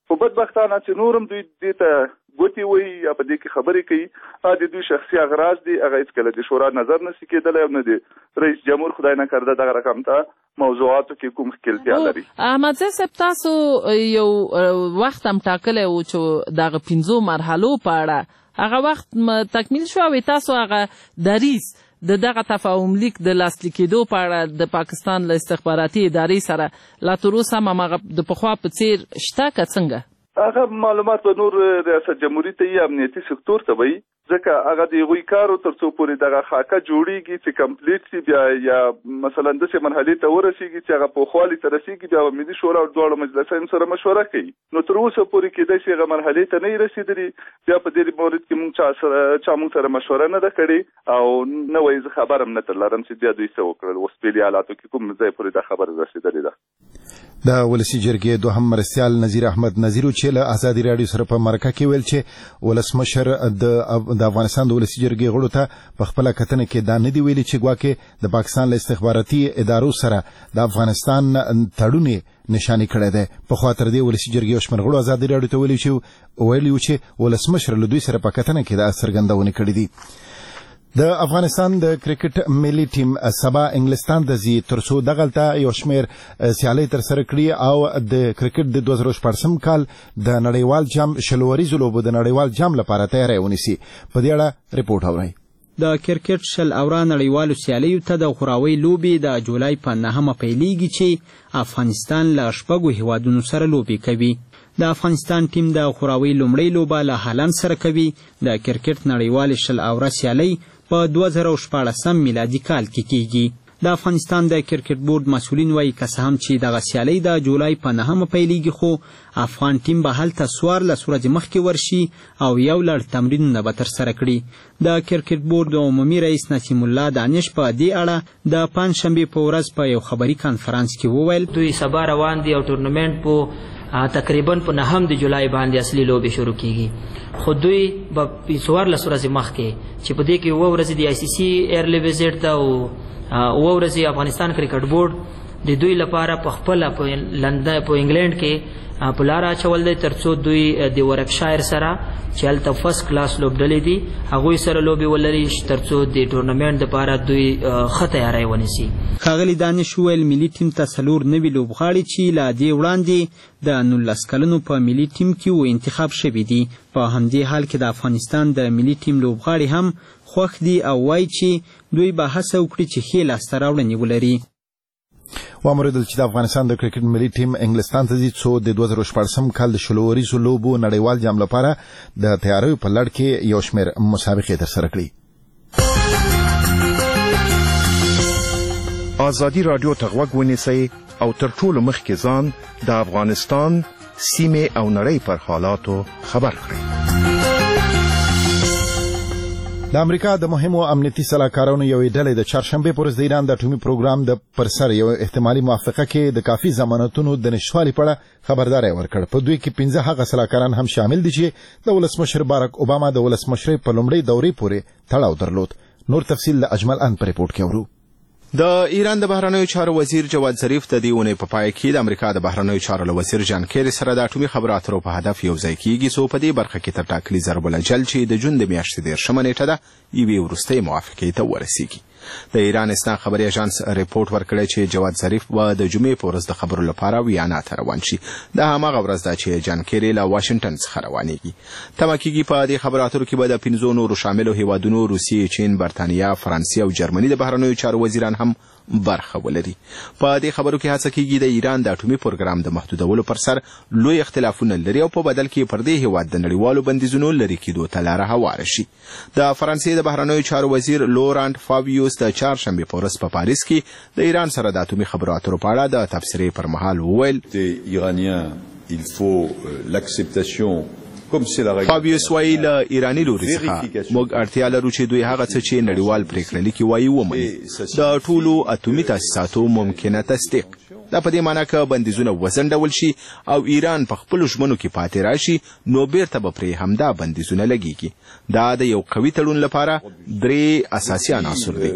S4: خو بدبختانه چې نورم دوی دې ته ګوتې وایي یا په دې کې خبرې کوي د دوی شخصي اغراض دي هغه هېڅکله د شورا نظر نشي کېدلی او نه د رئیس جمهور خدای نه کرده دغه رقم ته موضوعاتو کې کوم ښکېلتیا لري.
S16: احمدزی صاحب تاسو یو وخت هم ټاکلی و چې دغه 5 مرحلو په اړه هغه وخت تکمیل شو او تاسو هغه دریځ د دغه تفاهم لیک د لاسلیک کېدو په اړه د پاکستان له استخباراتي ادارې سره لا تر اوسه هم هماغه د پخوا په څیر شته که څنګه؟
S4: هغه معلومات به نور ریاست جمهوري ته یا امنیتي سکتور ته وي ځکه هغه د هغوی کار تر څو پورې دغه خاکه جوړیږي چې کمپلیټ شي بیا یا مثلا داسې مرحلې ته ورسیږي چې هغه پوخوالي ته رسیږي بیا ملي شورا او دواړو مجلسونو سره مشوره کوي نو تر اوسه پورې کېدای شي هغه مرحلې ته نه رسیدلي بیا په دې مورد کې موږ سره مشوره نه ده کړې او نه وایي زه خبر هم نه ترلرم چې بیا دوی څه وکړل اوس په حالاتو کې کوم ځای پورې دا خبره رسېدلې ده.
S1: د ولسی جرګې دوهم مرستیال نذیر احمد نذیرو چې له ازادي راډیو سره په مرکه کې ویل چې ولسمشر د افغانستان د ولسی جرګې غړو ته په خپل کتنه کې دا نه دی ویلي چې ګواکې د پاکستان له استخباراتي ادارو سره د افغانستان تړونې نشاني کړی دی. په خوا تر دې ولسی جرګې او شمېر غړو ازادي راډیو ته ویلي چې ولسمشر له دوی سره په کتنه کې دا څرګندونه کړې دي. د افغانستان د کرکټ ملي ټیم سبا انګلستان د زی ترڅو دغلته یو شمیر سیالۍ تر سره کړي او د کرکټ د 2014 کال د نړیوال جام شلوريزو لوبو د نړیوال جام لپاره تیاری ونیسي. په دې اړه ریپورت اورئ.
S17: د کرکټ شل اورا نړیوالو سیالیو ته د خوراوي لوبي د جولای په 9 پیلېږي چې افغانستان له شپږو هیوادونو سره لوبي کوي. د افغانستان ټیم د خوراوي لومړی لوبه له هالند سره کوي. د کرکټ نړیوال شل اورا سیالۍ په 2014 میلادي کال کې کیږي. د افغانستان د کرکټ بورډ مسؤلین وایي که څه هم چې دغه سیالۍ د جولای په 9 پیلېږي خو افغان ټیم به هلته 14 ورځې مخکې ورشي او یو لړ تمرینونه به ترسره کړي. د کرکټ بورډ د عمومي رئیس نسیم الله دانش په دې اړه د پنجشنبې په ورځ په یو خبري کانفرانس کې وویل
S18: دوی سبا روان دي او ټورنمنټ په تقریبا په 9 د جولای باندې اصلي لوبې شروع کیږي خو دوی به 14 ورځې مخکې چې په دې کې 2 ورځې د ICC ایرلی وزټ ته او 2 ورځې افغانستان کرکټ بورډ د دوی لپاره په خپل په لندن په انګلند کې په لار اچول دی ترڅو دوی د ورکشایر سره چې هلته فرست کلاس لوبډلې دي هغوی سره لوبې ولري ترڅو د ټورنمنټ دپاره دوی ښه تیاری ونیسي.
S17: ښاغلي دانش وویل ملي ټیم ته 4 نوي لوبغاړي چې له دې وړاندې د 19 کلونو په ملي ټیم کې انتخاب شوي دي. په همدې حال کې د افغانستان د ملي ټیم لوبغاړي هم خوښ دي او وایي چې دوی به هڅه وکړي چې ښې لاسته راوړنې ولري.
S1: وامریدل چې د افغانستان د کرکټ ملي ټیم انګلستان ته ځي څو د 2014 کال د شلوريزو لوبو نړیوال جام لپاره د تیاریو په لړ کې یو شمیر مسابقې ترسره کړي.
S19: ازادي رادیو ته غوږ ونیسئ او تر ټولو مخکې ځان د افغانستان سیمې او نړۍ پر حالاتو خبر کړئ.
S1: د امریکا د مهمو امنیتي سلاکارانو یوې ډلې د چهارشنبې پر ورځ د ایران د اټومي پروګرام د پرسر یو احتمالي موافقه کې د کافي ضمانتونو د نشټوالي په اړه خبرداری ورکړ. په دوی کې 15 هغه سلاکاران هم شامل دي چې د ولسمشر باراک اوباما د ولسمشرۍ په لومړۍ دورې پورې تړاو درلود. نور تفصیل د اجمل ان په ریپورت کې اورو.
S20: د ایران د بهرنیو چارو وزیر جواد ظریف د دې اونۍ په پای کې د امریکا د بهرنیو چارو وزیر جان کیری سره د اټومي خبرو اترو په هدف یو ځای کیږي څو په دې برخه کې تر ټاکلي ضرب الاجل چې د جون د میاشتې 13 نیټه ده یوې وروستۍ موافقې ته ورسیږي. د ایران اسنا خبري اژانس ریپورت ورکړی چې جواد ظریف به د جمعې په ورځ د خبرو لپاره ویانا ته روان شي. د هماغه ورځ ده چې جان کیری له واشنگټن څخه روانېږي. تمه کېږي په دې خبرو اترو کې به د 15 نورو شاملو هیوادونو روسیې، چین، برتانیا، فرانسې او جرمني د بهرنیو چارو وزیران هم برخه ولري. په دې خبرو کې هڅه کېږي د ایران د اټومي پروګرام د محدودولو پر سر لوی اختلافونه لري او په بدل کې پر دې هیواد د نړیوالو بندیزونو لرې کېدو ته لاره هواره شي. د فرانسې د بهرنیو چارو وزیر لورانت فابیوس د چهارشنبې په ورځ په پاریس کې د ایران سره د اټومي خبرو اترو په اړه د تبصرې پر مهال وویل فابیوس وایي له ایراني لوري څخه موږ اړتیا لرو چې دوی هغه څه چې نړیوال پریکړه لیکي وایي ومني. د ټولو اټومي تاسیساتو ممکنه تصدیق دا په دې معنی که بندیزونه وزنډول شي او ایران په خپلو ژمنو کې پاتې راشي نو بیرته به پرې همدا بندیزونه لګیږي. دا د یو قوي تړون لپاره 3 اساسي عناصر دي.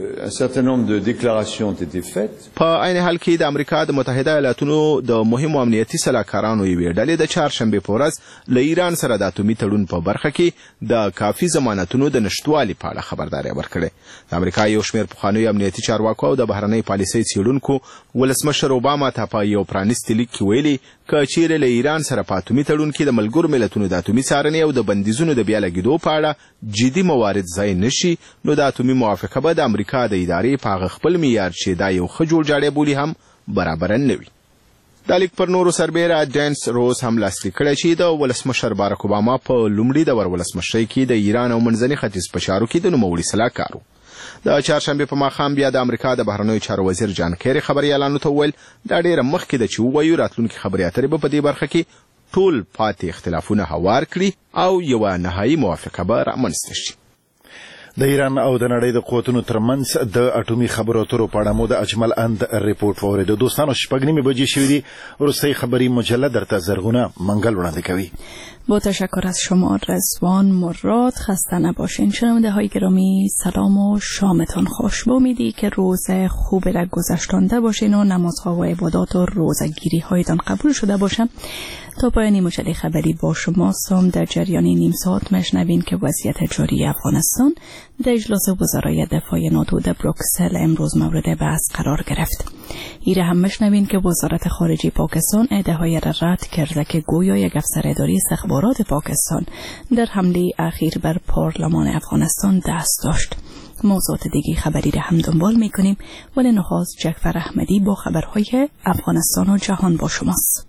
S20: په عین حال کې د امریکا د متحده ایالاتونو د مهمو امنیتي سلاکارانو یوې ډلې د چهارشنبې په ورځ له ایران سره د اتومي تړون په برخه کې د کافي ضمانتونو د نشټوالي په اړه خبرداری ورکړې. د امریکا یو شمېر پخوانیو امنیتي چارواکو او د بهرنۍ پالیسۍ څېړونکو ولسمشر اوباما ته په یو پرانیستي لیک کې ویلي که چیرې له ایران سره په اتومي تړون کې د ملګرو ملتونو د اتومي څارنې او د بندیزونو د بیا لګېدو په اړه جدي موارد ځای نشي نو د اتومي موافقه به د امریکا د ادارې په هغه خپل معیار چې دا یو ښه جوړجاړی بولي هم برابره نه وي. دا لیک پر نورو سربیره ډینس روز هم لاسلیک کړی چې د ولسمشر باراک اوباما په لومړي دور ولسمشرۍ کې د ایران او منځني ختیځ په چارو کې د نوموړي سلاکار و. د چهارشنبې په ماښام بیا د امریکا د بهرنیو چارو وزیر جان کیری خبریالانو ته وویل دا ډیره مخکې ده چې ووایو راتلونکي خبرې اترې به په دې برخه کې ټول پاتې اختلافونه هوار کړي او یوه نهایي موافقه به رامنځته شي.
S1: د ایران او د نړۍ د قوتونو ترمنځ د اټومي خبرو اترو په اړه مو د اجمل اند ریپورت واورېدو. دوستانو 6:30 بجې شوې دي. وروستۍ خبري مجله درته زرغونه منگل وړاندې کوي.
S21: با تشکر از شما رضوان مراد. خسته نباشین. شنونده های گرامی سلام و شامتان خوش. با امیدی که روز خوب را گذشتانده باشین و نمازها و عبادات و روزگیری هایتان قبول شده باشن. تا پایان مجله خبری با شما سام در جریان نیم ساعت مشنوین که وضعیت جاری افغانستان در اجلاس وزرای دفاع ناتو در بروکسل امروز مورد بحث قرار گرفت. ایره هم مشنوین که وزارت خارجه پاکستان ادعاهای را رد کرده که گویا یک افسر اداری استخبارات پاکستان در حمله اخیر بر پارلمان افغانستان دست داشت. موضوعات دیگه خبری را هم دنبال میکنیم ولی نخست جعفر احمدی با خبرهای افغانستان و جهان با شماست.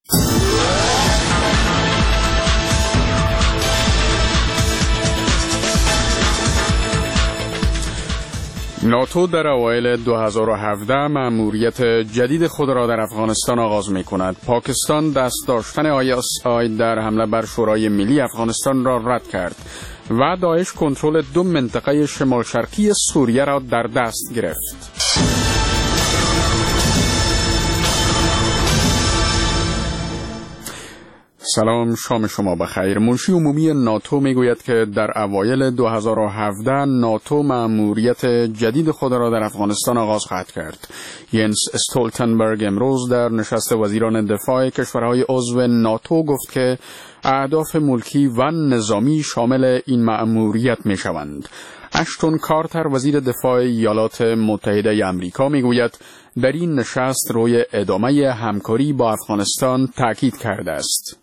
S22: ناتو در اوایل 2017 مأموریت جدید خود را در افغانستان آغاز می کند. پاکستان دست داشتن ISI در حمله بر شورای ملی افغانستان را رد کرد و داعش کنترل 2 منطقه شمال شرقی سوریه را در دست گرفت. سلام، شام شما بخیر. منشی عمومی ناتو میگوید که در اوایل 2017 ناتو مأموریت جدید خود را در افغانستان آغاز خواهد کرد. ینس استولتنبرگ امروز در نشست وزیران دفاع کشورهای عضو ناتو گفت که اهداف ملکی و نظامی شامل این مأموریت میشوند. اشتون کارتر وزیر دفاع ایالات متحده آمریکا میگوید در این نشست روی ادامه همکاری با افغانستان تاکید کرده است.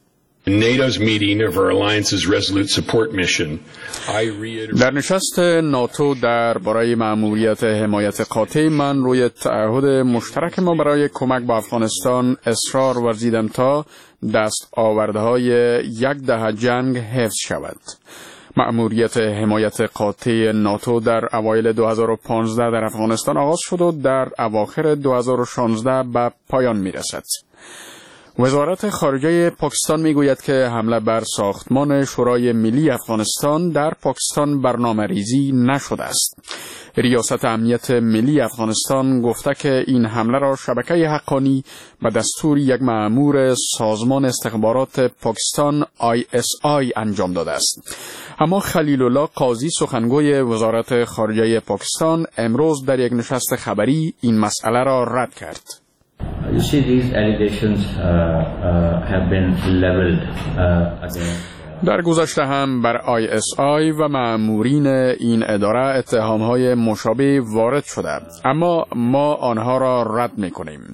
S22: در نشست ناتو درباره مأموریت حمایت قاطع من روی تعهد مشترک ما برای کمک به افغانستان اصرار ورزیدم تا دستاوردهای 10 دهه جنگ حفظ شود. مأموریت حمایت قاطع ناتو در اوایل 2015 در افغانستان آغاز شد و در اواخر 2016 به پایان میرسد. وزارت خارجه پاکستان میگوید که حمله بر ساختمان شورای ملی افغانستان در پاکستان برنامه‌ریزی نشده است. ریاست امنیت ملی افغانستان گفته که این حمله را شبکه حقانی به دستور یک مأمور سازمان استخبارات پاکستان ISI انجام داده است. اما خلیل الله قاضی سخنگوی وزارت خارجه پاکستان امروز در یک نشست خبری این مسئله را رد کرد.
S23: You see, these allegations have been leveled against.
S22: در گذشته هم بر ISI و مأمورین این اداره اتهامهای مشابه وارد شده، اما ما آنها را رد می‌کنیم.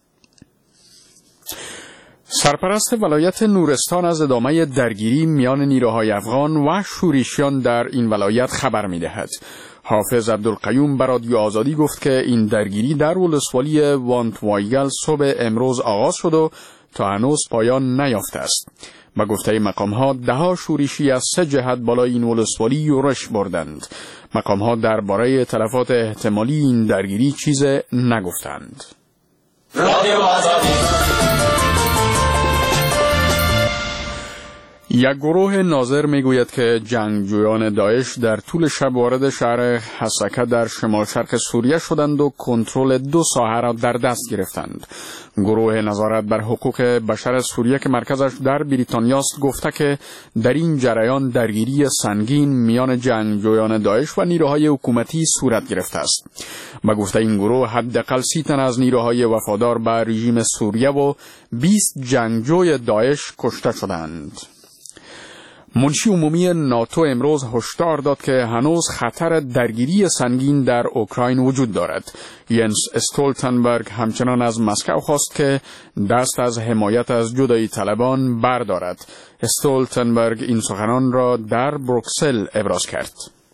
S22: سرپرست ولایت نورستان از ادامه درگیری میان نیروهای افغان و شورشیان در این ولایت خبر می‌دهد. حافظ عبدالقیوم به رادیو آزادی گفت که این درگیری در ولسوالی وانتوایگل صبح امروز آغاز شد و تا هنوز پایان نیافته است. به گفته مقام‌ها 10 شورشی از 3 جهت بالای این ولسوالی یورش بردند. مقام‌ها درباره تلفات احتمالی این درگیری چیز نگفتند. رادیو آزادی یک گروه ناظر میگوید که جنگجویان داعش در طول شب وارد شهر حسکه در شمال شرق سوریه شدند و کنترل 2 ساحه را در دست گرفتند. گروه نظارت بر حقوق بشر سوریه که مرکزش در بریتانیا است گفته که در این جریان درگیری سنگین میان جنگجویان داعش و نیروهای حکومتی صورت گرفته است. با گفته این گروه حداقل 30 تن از نیروهای وفادار به رژیم سوریه و 20 جنگجوی داعش کشته شدند. منشی عمومی ناتو امروز هشدار داد که هنوز خطر درگیری سنگین در اوکراین وجود دارد. ینس استولتنبرگ همچنان از مسکو خواست که دست از حمایت از جدایی طلبان بردارد. استولتنبرگ این سخنان را در بروکسل ابراز کرد.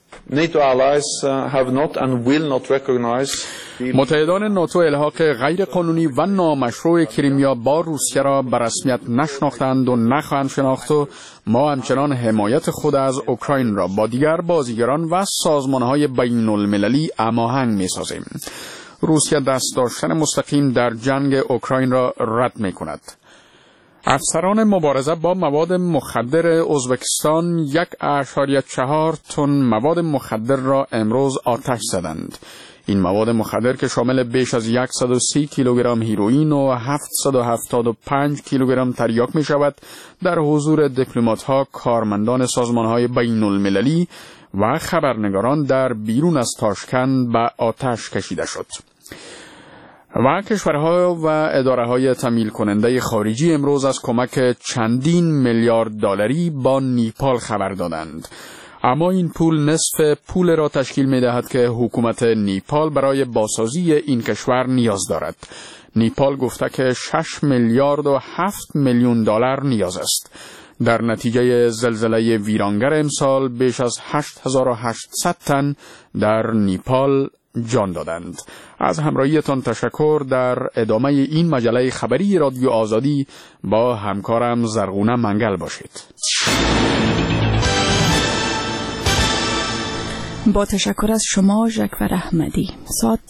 S22: متحدان ناتو الحاق غیر قانونی و نامشروع کریمیا با روسیه را به رسمیت نشناختند و نخواهند شناخت و ما همچنان حمایت خود از اوکراین را با دیگر بازیگران و سازمانهای بین المللی هماهنگ می‌سازیم. روسیه دست داشتن مستقیم در جنگ اوکراین را رد می‌کند. افسران مبارزه با مواد مخدر ازبکستان 1.4 تن مواد مخدر را امروز آتش زدند. این مواد مخدر که شامل بیش از 130 کیلوگرم هیروئین و 775 کیلوگرم تریاک می شود، در حضور دیپلمات‌ها، کارمندان سازمان‌های بین المللی و خبرنگاران در بیرون از تاشکند به آتش کشیده شد. و کشورها و اداره‌های تمویل کننده خارجی امروز از کمک چندین میلیارد دلاری با نیپال خبر دادند. اما این پول نصف پول را تشکیل می‌دهد که حکومت نیپال برای بازسازی این کشور نیاز دارد. نیپال گفته که 6 میلیارد و 7 میلیون دلار نیاز است. در نتیجه زلزله ویرانگر امسال بیش از 8800 تن در نیپال جان دادند. از همراهیتان تشکر. در ادامه این مجله خبری رادیو آزادی با همکارم زرغونه منگل باشید.
S21: با تشکر از شما ژکور احمدی. ساعت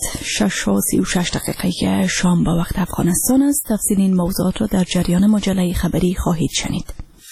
S21: 6:36 شام با وقت افغانستان است. تفصیل این موضوعات را در جریان مجله خبری خواهید شنید.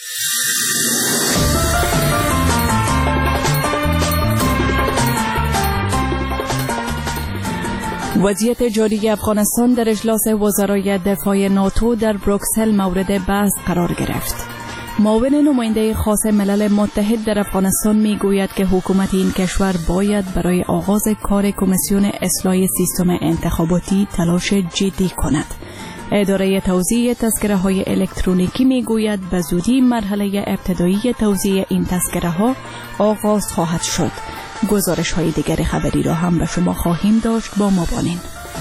S21: وضعیت جاری افغانستان در اجلاس وزرای دفاع ناتو در بروکسل مورد بحث قرار گرفت. معاون نماینده خاص ملل متحد در افغانستان میگوید که حکومت این کشور باید برای آغاز کار کمیسیون اصلاح سیستم انتخاباتی تلاش جدی کند. اداره توزیع تذکره‌های الکترونیکی میگوید به زودی مرحله ابتدایی توزیع این تذکره‌ها آغاز خواهد شد. گزارش‌های دیگر خبری را هم به شما خواهیم داشت. با ما باشید.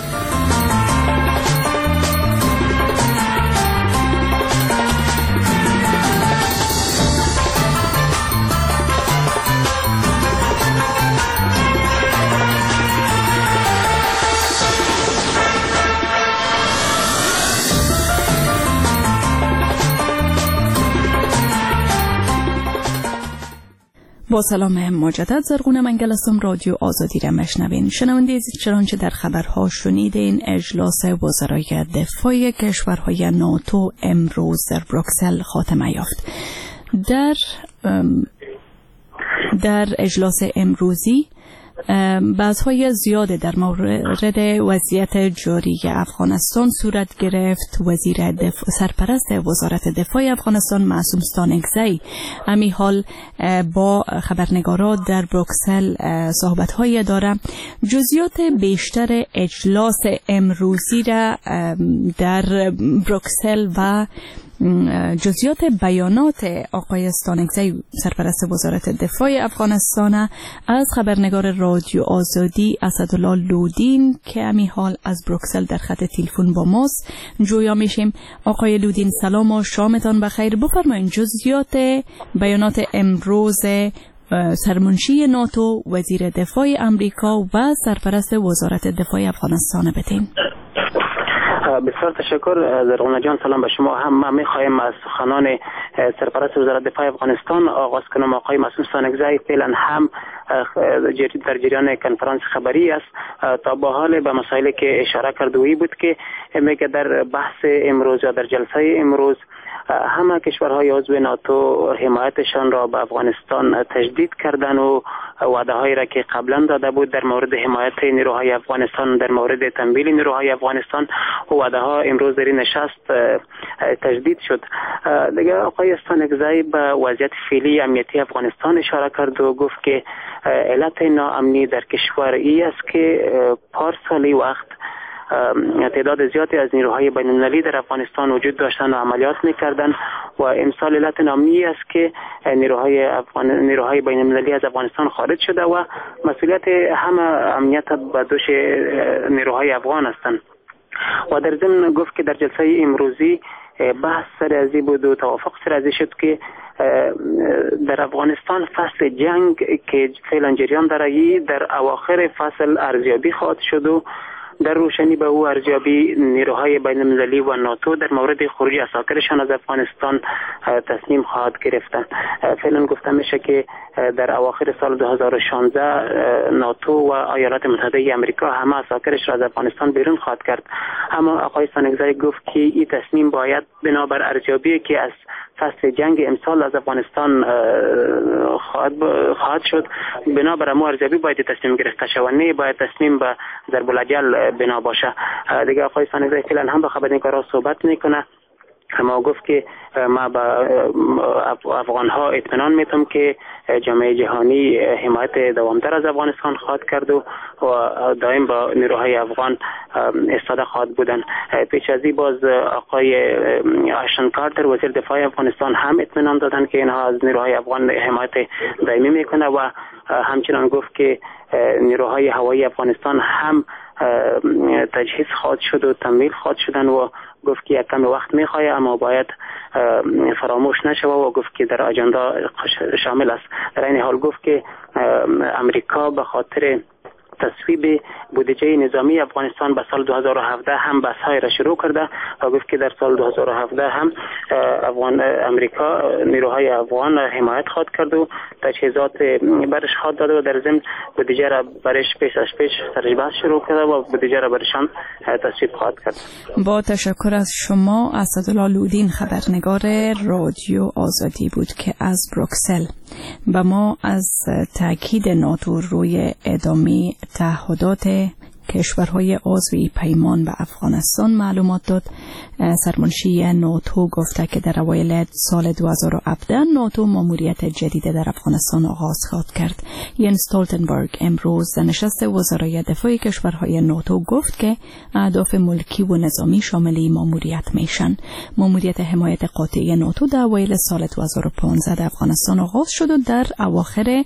S21: با سلام مجدد، زرغونه منگل هستم. رادیو آزادی را میشنوین. شنونده عزیز، چنانچه در خبرها شنیدین، اجلاس وزرای دفاع کشورهای ناتو امروز در بروکسل خاتمه یافت. در اجلاس امروزی بحث‌های زیاد در مورد وضعیت جاری افغانستان صورت گرفت. سرپرست وزارت دفاع افغانستان معصوم ستانکزی امی حال با خبرنگاران در بروکسل صحبت‌های داره. جزئیات بیشتر اجلاس امروزی را در بروکسل و جزئیات بیانات آقای ستانکزی سرپرست وزارت دفاع افغانستان از خبرنگار رادیو آزادی اسدالله لودین که امی حال از بروکسل در خط تلفن با ماست جویا میشیم. آقای لودین سلام و شامتان بخیر. بفرمایید جزئیات بیانات امروز سرمنشی ناتو، وزیر دفاع امریکا و سرپرست وزارت دفاع افغانستان بدین.
S3: بسیار تشکر زرغونه جان. سلام به شما هم. ما می‌خوایم از سخنان سرپرست وزارت دفاع افغانستان آغاز کنم. آقای معصوم ستانکزی فعلا هم در جریان کنفرانس خبری است. تا به حال به مسائلی که اشاره کرده بود که میگه در بحث امروز یا در جلسه امروز همه کشورهای عضو ناتو حمایتشان را به افغانستان تجدید کردن و وعده هایی را که قبلا داده بود در مورد حمایت نیروهای افغانستان، در مورد تمویل نیروهای افغانستان و وعده ها امروز در این نشست تجدید شد. دیگه آقای استانکزی به وضعیت فعلی امنیتی افغانستان اشاره کرد و گفت که علت ناامنی در کشور ای است که پارسالی وقت تعداد زیادی از نیروهای بین‌المللی در افغانستان وجود داشتن و عملیات می‌کردند و امسال علت ناامنی است که نیروهای بین‌المللی از افغانستان خارج شده و مسئولیت همه امنیت به دوش نیروهای افغان هستند. و در ضمن گفت که در جلسه امروزی بحث سر ازی بود و توافق سر ازی شد که در افغانستان فصل جنگ که فعلا جریان داره در اواخر فصل ارزیابی خواهد شد و در روشنی به او ارزیابی نیروهای بین المللی و ناتو در مورد خروج اساکرشان از افغانستان تصمیم خواهد گرفتن. فعلا گفته میشه که در اواخر سال 2016 ناتو و ایالات متحده آمریکا همه اساکرش را از افغانستان بیرون خواهد کرد. اما آقای استانکزی گفت که این تصمیم باید بنابر ارزیابی که از فصل جنگ امسال از افغانستان خواهد شد، بنابر امو ارزیابی باید تصمیم گرفته شود، نه باید تصمیم به ضرب الاجل بنا باشه. دیگه آقای استانکزی فعلا هم با خبرنگاران صحبت میکنه، اما گفت که ما به افغان ها اطمینان میتم که جامعه جهانی حمایت دوامدار از افغانستان خواهد کرد و دائم با نیروهای افغان ایستاده خواهد بودن. پیش از این باز آقای آشتن کارتر وزیر دفاع افغانستان هم اطمینان دادن که اینها از نیروهای افغان حمایت دائمی میکنه و همچنان گفت که نیروهای هوایی افغانستان هم تجهیز خواهد شد و تمویل خواهد شدن و گفت که یک کم وقت میخواه اما باید فراموش نشود و گفت که در اجندا شامل است. در این حال گفت که امریکا به خاطر تصویب بودجه نظامی افغانستان به سال 2017 هم بحث‌های را شروع کرده و گفت که در سال 2017 هم امریکا نیروهای افغان حمایت خواهد کرد و تجهیزات برش خواهد داد و در ضمن بودجه را برش پیش سرش بحث شروع کرده و بودجه را برشان تصویب خواهد کرد.
S21: با تشکر از شما. اسدالله لودین خبرنگار رادیو آزادی بود که از بروکسل به ما از تاکید ناتو روی ادامه تعهدات کشورهای عضو پیمان به افغانستان معلومات داد. سرمنشی ناتو گفته که در اوایل سال 2017 ناتو ماموریت جدید در افغانستان آغاز خواهد کرد. ینس استولتنبرگ امروز در نشست وزرای دفاع کشورهای ناتو گفت که اهداف ملکی و نظامی شامل این ماموریت میشن. ماموریت حمایت قاطع ناتو در اوایل سال 2015 در افغانستان آغاز شد و در اواخر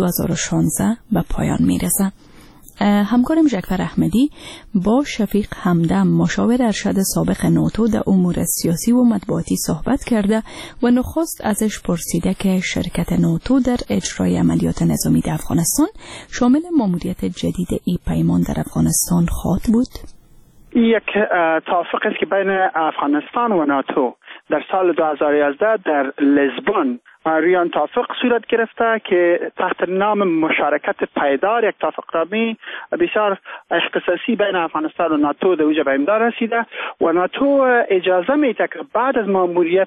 S21: 2016 به پایان میرسه. همکارم جعفر احمدی با شفیق همدم مشاور ارشد سابق ناتو در امور سیاسی و مطبوعاتی صحبت کرده و نخست ازش پرسیده که شرکت ناتو در اجرای عملیات نظامی در افغانستان شامل ماموریت جدید ای پیمان در افغانستان خواهد بود.
S9: یک توافق است که بین افغانستان و ناتو در سال 2011 در لزبون روی آن توافق صورت گرفته که تحت نام مشارکت پایدار یک توافقنامه بسیار اختصاصی بین افغانستان و ناتو در اوج به امضا رسیده و ناتو اجازه میده که بعد از ماموریت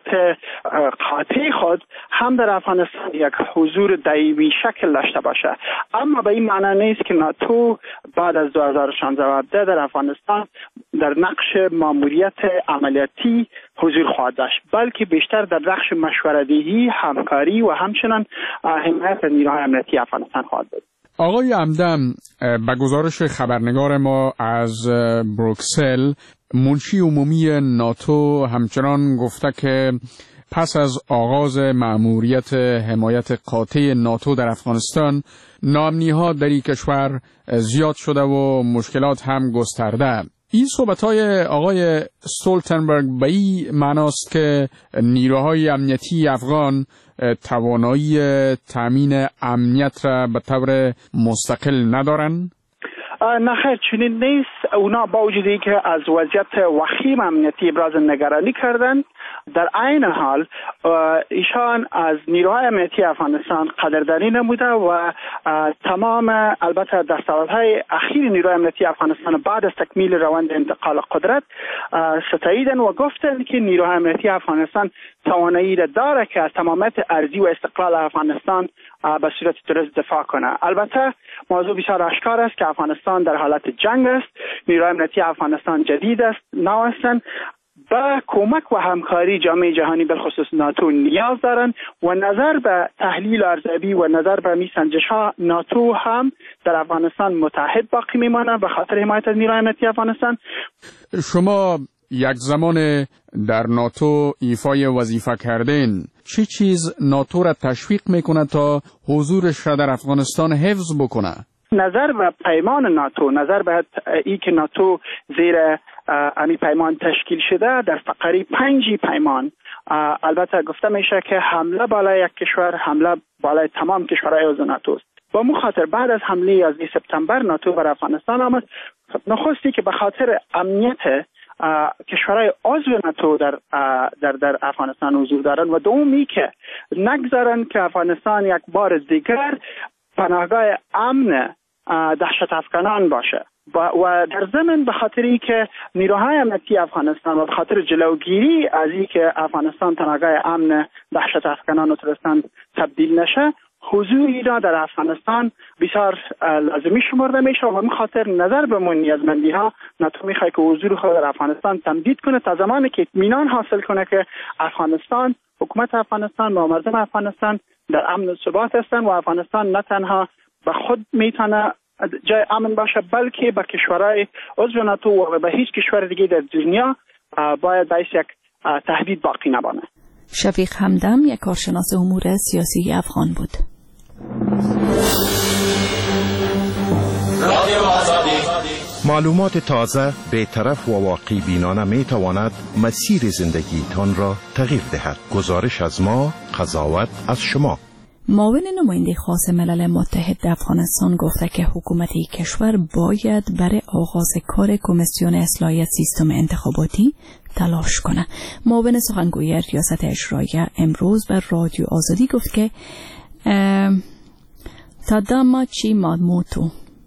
S9: قاطع خود هم در افغانستان یک حضور دائمی شکل داشته باشه، اما به این معنی نیست که ناتو بعد از 2016 در افغانستان در نقش ماموریت عملیاتی حضور خواهد داشت، بلکه بیشتر در نقش مشوره‌دهی، همکاری و همچنان حمایت نیروهای امنیتی افغانستان خواهد بود.
S22: آقای همدم، به گزارش خبرنگار ما از بروکسل، منشی عمومی ناتو همچنان گفته که پس از آغاز مأموریت حمایت قاطع ناتو در افغانستان، ناامنی‌ها در این کشور زیاد شده و مشکلات هم گسترده. این صحبت‌های آقای استولتنبرگ به این معناست که نیروهای امنیتی افغان توانایی تامین امنیت را به طور مستقل ندارند؟
S9: نه خیر، چنین نیست. اونا با وجود اینکه از وضعیت وخیم امنیتی ابراز نگرانی کردند، در عین حال ایشان از نیروهای امنیتی افغانستان قدردانی نموده و تمام البته دستاوردهای اخیر نیروهای امنیتی افغانستان بعد از تکمیل روند انتقال قدرت ستاییدن و گفتند که نیروهای امنیتی افغانستان توانایی داره که از تمامیت ارضی و استقلال افغانستان به صورت درست دفاع کنه. البته موضوع بسیار آشکار است که افغانستان در حالت جنگ است. نیروهای امنیتی افغانستان جدید است، نو هستند. با کمک و همکاری جامعه جهانی بالخصوص ناتو نیاز دارند و نظر به تحلیل ارزیابی و نظر به میسنجش ها ناتو هم در افغانستان متحد باقی میماند به خاطر حمایت از نیروهای امنیتی افغانستان.
S22: شما یک زمان در ناتو ایفای وظیفه کردین، چه چیز ناتو را تشویق میکنه تا حضورش را در افغانستان حفظ بکنه؟
S9: نظر به پیمان ناتو، نظر به ای که ناتو زیر امی پیمان تشکیل شده، در فقره 5 پیمان البته گفته میشه که حمله بالای یک کشور حمله بالای تمام کشورهای عضو ناتو است. با مخاطر بعد از حمله 11 سپتامبر ناتو بر افغانستان آمد. نخستی که به خاطر امنیت کشورهای عضو ناتو در افغانستان حضور دارند و دومی که نگذارند که افغانستان یک بار دیگر پناهگاه امن دهشت افکنان باشه و در ضمن به خاطر اینکه نیروهای امنیتی افغانستان و به خاطر جلوگیری از اینکه افغانستان پناهگاه امن دهشت افکنان و ترورستان تبدیل نشه، حضوری را در افغانستان بسیار لازمی شمرده میشه و به خاطر نظر به نیازمندی ها ناتو میخواد که حضور خود در افغانستان تمدید کنه تا زمانی که اطمینان حاصل کنه که افغانستان، حکومت افغانستان و مردم افغانستان در امن و ثبات هستند و افغانستان نه تنها به خود میتونه جای امن باشه بلکه به کشورهای عضو ناتو و به هیچ کشور دیگه در دنیا باید باعث یک تهدید باقی نمانه.
S21: شفیق همدم یک کارشناس امور سیاسی افغان بود.
S19: معلومات تازه، بی‌طرف و واقعی بینانه می تواند مسیر زندگیتان را تغییر دهد. گزارش از ما، قضاوت از شما.
S21: معاون نماینده خاص ملل متحد در افغانستان گفته که حکومت کشور باید برای آغاز کار کمیسیون اصلاح سیستم انتخاباتی تلاش کنه. معاون سخنگوی ریاست اجراییه امروز بر رادیو آزادی گفت که تاداماچی مادموتو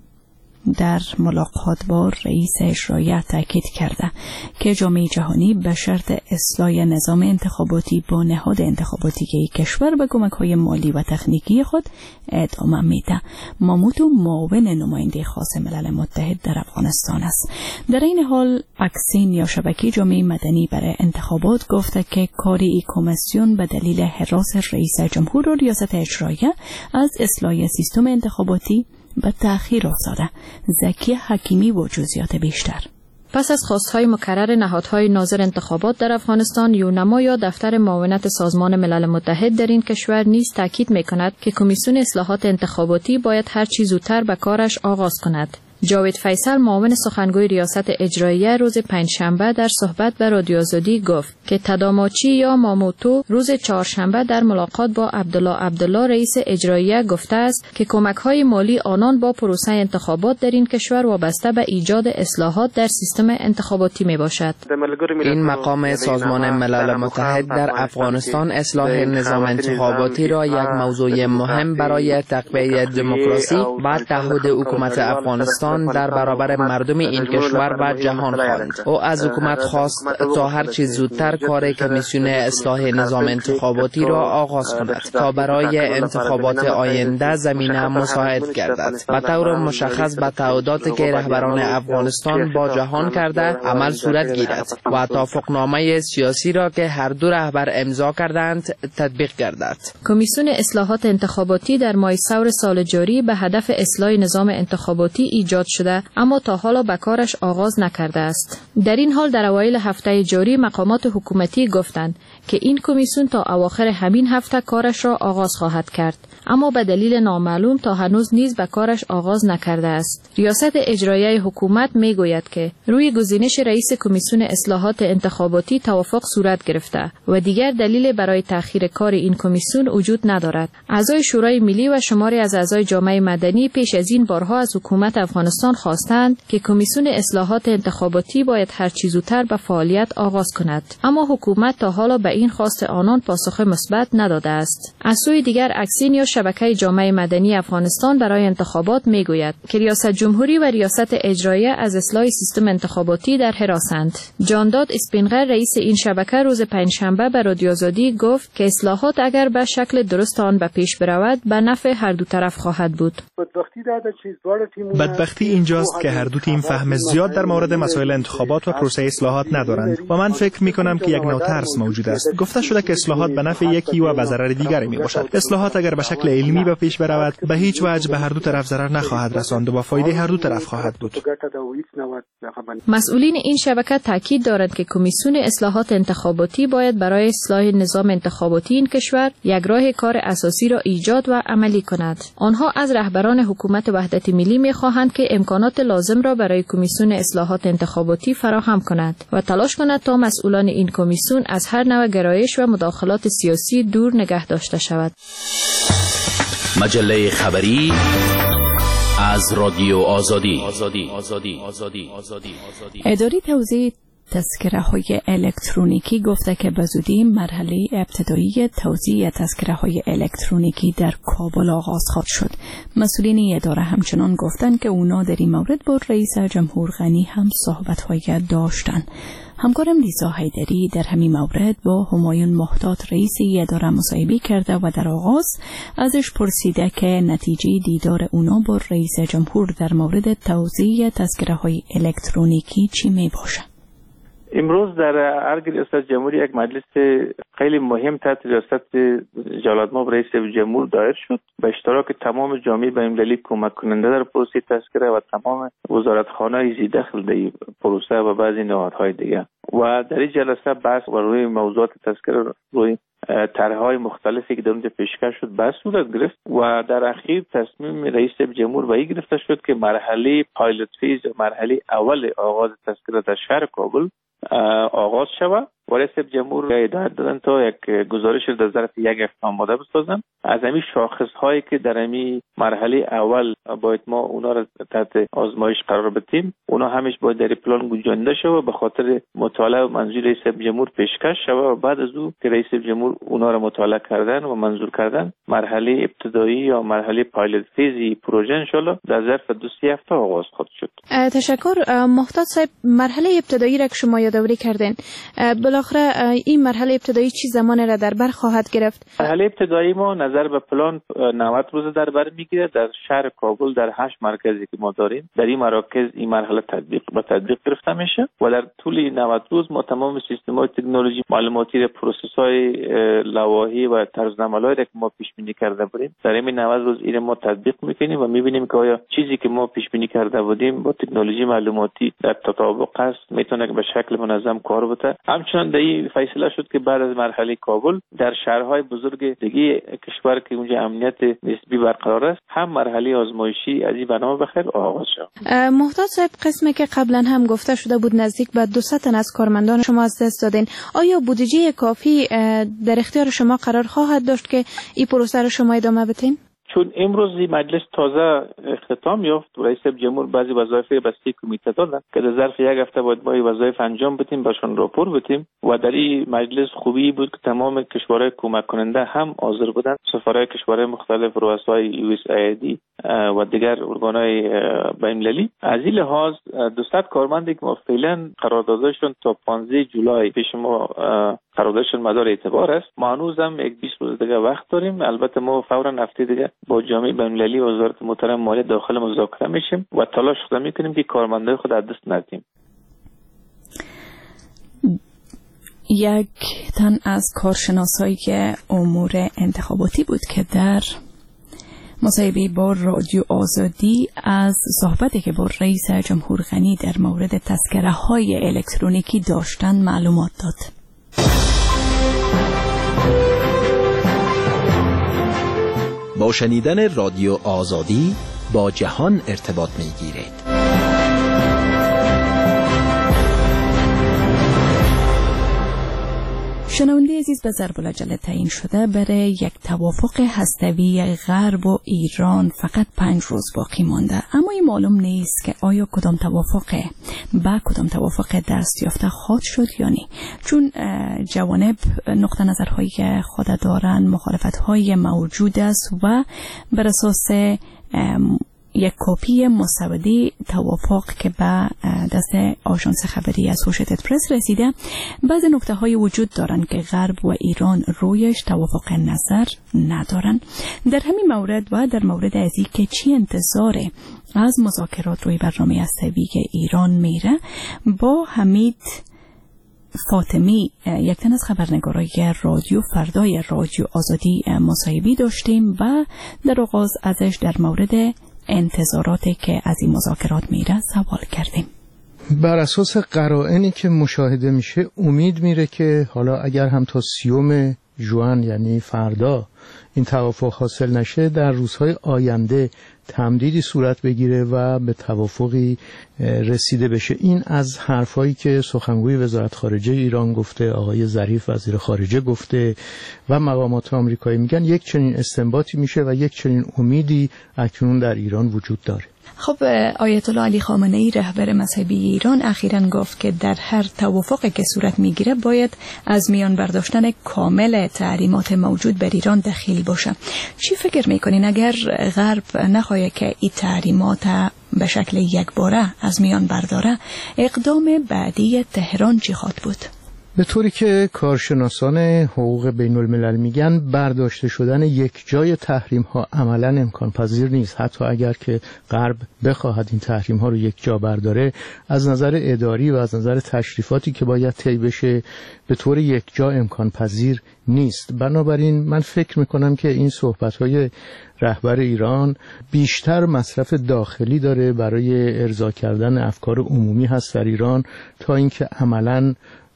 S21: در ملاقات با رئیس اجرایی تاکید کرده که جامعه جهانی به شرط اصلاح نظام انتخاباتی با نهاد انتخاباتی کشور به کمک‌های مالی و تکنیکی خود ادامه میده. ماموتو معاون نماینده خاص ملل متحد در افغانستان است. در این حال اکسین یا شبکه جامعه مدنی برای انتخابات گفته که کار این کمیسیون به دلیل حراس رئیس جمهور و ریاست اجراییه از اصلاح سیستم انتخاباتی به تأخیر افتاده. زکی حکیمی و جزئیات بیشتر.
S5: پس از خواستهای مکرر نهادهای ناظر انتخابات در افغانستان، یونما یا دفتر معاونت سازمان ملل متحد در این کشور نیز تاکید می‌کند که کمیسیون اصلاحات انتخاباتی باید هر چه زودتر به کارش آغاز کند. جاوید فیصل معاون سخنگوی ریاست اجراییه روز پنجشنبه در صحبت با رادیو آزادی گفت که تداماچی یا ماموتو روز چهارشنبه در ملاقات با عبدالله رئیس اجراییه گفته است که کمک‌های مالی آنان با پروسه انتخابات در این کشور وابسته به ایجاد اصلاحات در سیستم انتخاباتی میباشد.
S7: این مقام سازمان ملل متحد در افغانستان اصلاح نظام انتخاباتی را یک موضوع مهم برای تقویت دموکراسی و تعهد حکومت افغانستان در برابر مردم این کشور و جهان خواند. او از حکومت خواست تا هر چیز زودتر کار کمیسیون اصلاح نظام انتخاباتی را آغاز کند تا برای انتخابات آینده زمینه مساعد گردد. به طور مشخص به تعهداتی که رهبران افغانستان با جهان کرده عمل صورت گیرد و توافقنامه سیاسی را که هر دو رهبر امضا کردند تطبیق گردد.
S5: کمیسیون اصلاحات انتخاباتی در ماه ثور سال جاری به هدف اصلاح نظام انتخاباتی ایجاد شده اما تا حالا به کارش آغاز نکرده است. در این حال در اوایل هفته جاری مقامات حکومتی گفتند که این کمیسیون تا اواخر همین هفته کارش را آغاز خواهد کرد، اما به دلیل نامعلوم تا هنوز نیز به کارش آغاز نکرده است. ریاست اجراییه حکومت میگوید که روی گزینش رئیس کمیسیون اصلاحات انتخاباتی توافق صورت گرفته و دیگر دلیل برای تأخیر کار این کمیسیون وجود ندارد. اعضای شورای ملی و شماری از اعضای جامعه مدنی پیش از این بارها از حکومت افغانستان افغانستان خواستند که کمیسیون اصلاحات انتخاباتی باید هر چه زودتر به فعالیت آغاز کند، اما حکومت تا حالا به این خواست آنان پاسخ مثبت نداده است. از سوی دیگر اکسین یا شبکه جامعه مدنی افغانستان برای انتخابات میگوید که ریاست جمهوری و ریاست اجراییه از اصلاح سیستم انتخاباتی در حراسند. جانداد اسپینغر رئیس این شبکه روز پنجشنبه به رادیو آزادی گفت که اصلاحات اگر به شکل درست آن به پیش برود به نفع هر دو طرف خواهد بود.
S6: بدبختی اینجاست که هر دو تیم فهم زیاد در مورد مسائل انتخابات و پروسه اصلاحات ندارند و من فکر می‌کنم که یک نوع ترس موجود است. گفته شده که اصلاحات به نفع یکی و به ضرر دیگری میباشد. اصلاحات اگر به شکل علمی به پیش برود به هیچ وجه به هر دو طرف ضرر نخواهد رساند و با فایده هر دو طرف خواهد بود.
S5: مسئولین این شبکه تاکید دارند که کمیسیون اصلاحات انتخاباتی باید برای اصلاح نظام انتخاباتی این کشور یک راه کار اساسی را ایجاد و عملی کند. آنها از رهبران حکومت وحدت ملی می‌خواهند که امکانات لازم را برای کمیسیون اصلاحات انتخاباتی فراهم کند و تلاش کند تا مسئولان این کمیسیون از هر نوع گرایش و مداخلات سیاسی دور نگه داشته شود.
S8: مجله خبری از رادیو آزادی.
S21: اداره توزیع تذکره‌های الکترونیکی گفته که به زودی مرحله ابتدایی توزیع تذکره‌های الکترونیکی در کابل آغاز خواهد شد. مسئولین اداره همچنان گفتند که اونا در این مورد با رئیس جمهور غنی هم صحبت‌های داشتند. همکارم لیزا حیدری در همین مورد با همایون محتاط رئیس اداره مصاحبه کرده و در آغاز ازش پرسیده که نتیجه دیدار اونا با رئیس جمهور در مورد توزیع تذکره‌های الکترونیکی چی می باشه؟
S12: امروز در ارگ ریاست جمهوری یک مجلس خیلی مهم تحت ریاست جلالتمآب رئیس جمهور دایر شد به اشتراک تمام جامعه بین‌المللی کمک کننده در پروسه تذکره و تمام وزارتخانه‌های ذی دخل در پروسه و بعضی نهادهای دیگر و در این جلسه بحث بر روی موضوعات تذکره روی طرح‌های مختلفی که در اونجا پیشکش شد بحث صورت گرفت و در اخیر تصمیم رئیس جمهور به این گرفته شد که مرحله پایلوت فیز مرحله اول آغاز تذکره در شهر کابل آغاز شود و رئیس جمهور هدایت دادن تا یک گزارش در ظرف یک هفته آماده بسازن از همین شاخص‌هایی که در همین مرحله اول باید ما اونا را تحت آزمایش قرار بدیم اونا همش باید در پلان گنجانده شود به خاطر مطالعه و منظور رئیس جمهور پیشکش شود و بعد از او که رئیس جمهور اونا را مطالعه کردن و منظور کردن مرحله ابتدایی یا مرحله پایلوت فیزی پروژه ان شاء الله در ظرف 2-3 هفته آغاز خواهد شد.
S5: تشکر محتاط صاحب. مرحله ابتدایی را که شما یادآوری کردین بالاخره این مرحله ابتدایی چی زمان را در بر خواهد گرفت؟
S12: مرحله ابتدایی ما نظر به پلان 90 روز در بر میگیره. در شهر کابل در 8 مرکزی که ما داریم در این مراکز این مرحله تطبیق گرفته میشه و در طول 90 روز ما تمام سیستم‌های تکنولوژی معلوماتی پروسس‌های لوحی و طرزالعمل‌هایی که ما پیش بینی کرده بودیم در این 90 روز این ما تطبیق میکنیم و میبینیم که آیا چیزی که ما پیش بینی کرده بودیم با تکنولوژی معلوماتی در تطابق است میتونه به شکل منظم کار بکنه. همچنان در این فیصله شد که بعد از مرحله کابل در شهرهای بزرگ دیگه کشور که اونجا امنیت نسبی برقرار است هم مرحله آزمایشی از این برنامه بخیر آغاز شد.
S5: محتاط صاحب قسمی که قبلا هم گفته شده بود نزدیک به 200 تن از کارمندان شما از دست دادین، آیا بودجه کافی در اختیار شما قرار خواهد داشت که این پروسه رو شما ادامه بدین؟
S12: چون امروز مجلس تازه اختتام یافت و رئیس جمهور بعضی وظایف بسته کمیته دادن که در ظرف یک هفته باید ما این وظایف انجام بدیم بهشون راپور بدیم و در این مجلس خوبی بود که تمام کشورهای کمک کننده هم حاضر بودند. سفرهای کشورهای مختلف، رؤسای USAID و دیگر ارگانهای بین‌المللی. از این لحاظ 200 کارمندی که ما فعلا قراردادشون تا 15 جولای پیش ما قراردادشون مدار اعتبار است. ما هنوزم یک 20 روز دیگه وقت داریم. البته ما فوراً هفته دیگه با جامعه بین‌المللی و وزارت محترم مالیه داخل مذاکره میشیم و تلاش میکنیم که کارمندای خود از دست ندیم.
S21: یک تن از کارشناسای امور انتخاباتی بود که در مصاحبه با رادیو آزادی از صحبتی که با رئیس جمهور غنی در مورد تذکره‌های الکترونیکی داشتن معلومات داد.
S8: با شنیدن رادیو آزادی با جهان ارتباط می‌گیرید.
S21: شنونده عزیز، به ضرب العجله تعیین شده برای یک توافق هسته‌ای غرب و ایران فقط 5 روز باقی مانده، اما این معلوم نیست که آیا کدام توافق دست یافته خواهد شد یا نه، چون جوانب نقطه نظرهای خود دارند، مخالفت‌های موجود است و بر اساس یک کپی مسودی توافق که به دست آژانس خبری اسوشیتد پرس رسیده، بعضی نکته های وجود دارند که غرب و ایران رویش توافق نظر ندارند. در همین مورد و در مورد از اینکه چی انتظار از مذاکرات روی برنامه هسته‌ای ایران میره، با حمید فاطمی، یک تن از خبرنگارای رادیو فردای رادیو آزادی، مصاحبه داشتیم و در آغاز ازش در مورد انتظاراتی که از این مذاکرات میره سوال کردیم.
S10: بر اساس قرائنی که مشاهده میشه امید میره که حالا اگر هم تا 30 ژوئن یعنی فردا این توافق حاصل نشه، در روزهای آینده تمدیدی صورت بگیره و به توافقی رسیده بشه. این از حرفایی که سخنگوی وزارت خارجه ایران گفته، آقای ظریف وزیر خارجه گفته و مقامات آمریکایی میگن یک چنین استنباطی میشه و یک چنین امیدی اکنون در ایران وجود داره.
S21: خب آیت الله علی خامنه ای رهبر مذهبی ایران اخیراً گفت که در هر توافقی که صورت میگیره باید از میان برداشتن کامل تحریمات موجود بر ایران دخیل باشه. چی فکر میکنین اگر غرب نخواهد که این تحریمات به شکل یکباره از میان برداره، اقدام بعدی تهران چی خواهد بود؟
S10: به طوری که کارشناسان حقوق بین الملل میگن، برداشته شدن یک جای تحریم ها عملا امکان پذیر نیست. حتی اگر که غرب بخواهد این تحریم ها رو یک جا برداره، از نظر اداری و از نظر تشریفاتی که باید طی بشه به طور یک جا امکان پذیر نیست. بنابراین من فکر میکنم که این صحبت های رهبر ایران بیشتر مصرف داخلی داره برای ارضا کردن افکار عمومی هست در ایران، تا اینکه عملاً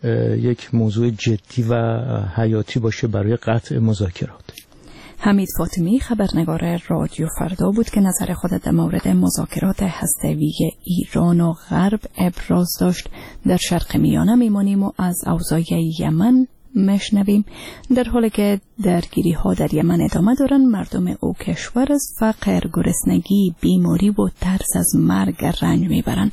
S10: یک موضوع جدی و حیاتی باشه برای قطع مذاکرات.
S21: حمید فاطمی خبرنگار رادیو فردا بود که نظر خود در مورد مذاکرات هسته‌ای ایران و غرب ابراز داشت. در شرق میانه میمانیم و از اوضاع یمن مشنویم. در حالی که درگیری ها در یمن ادامه دارند، مردم او کشور از فقر، گرسنگی، بیماری و ترس از مرگ رنج میبرند.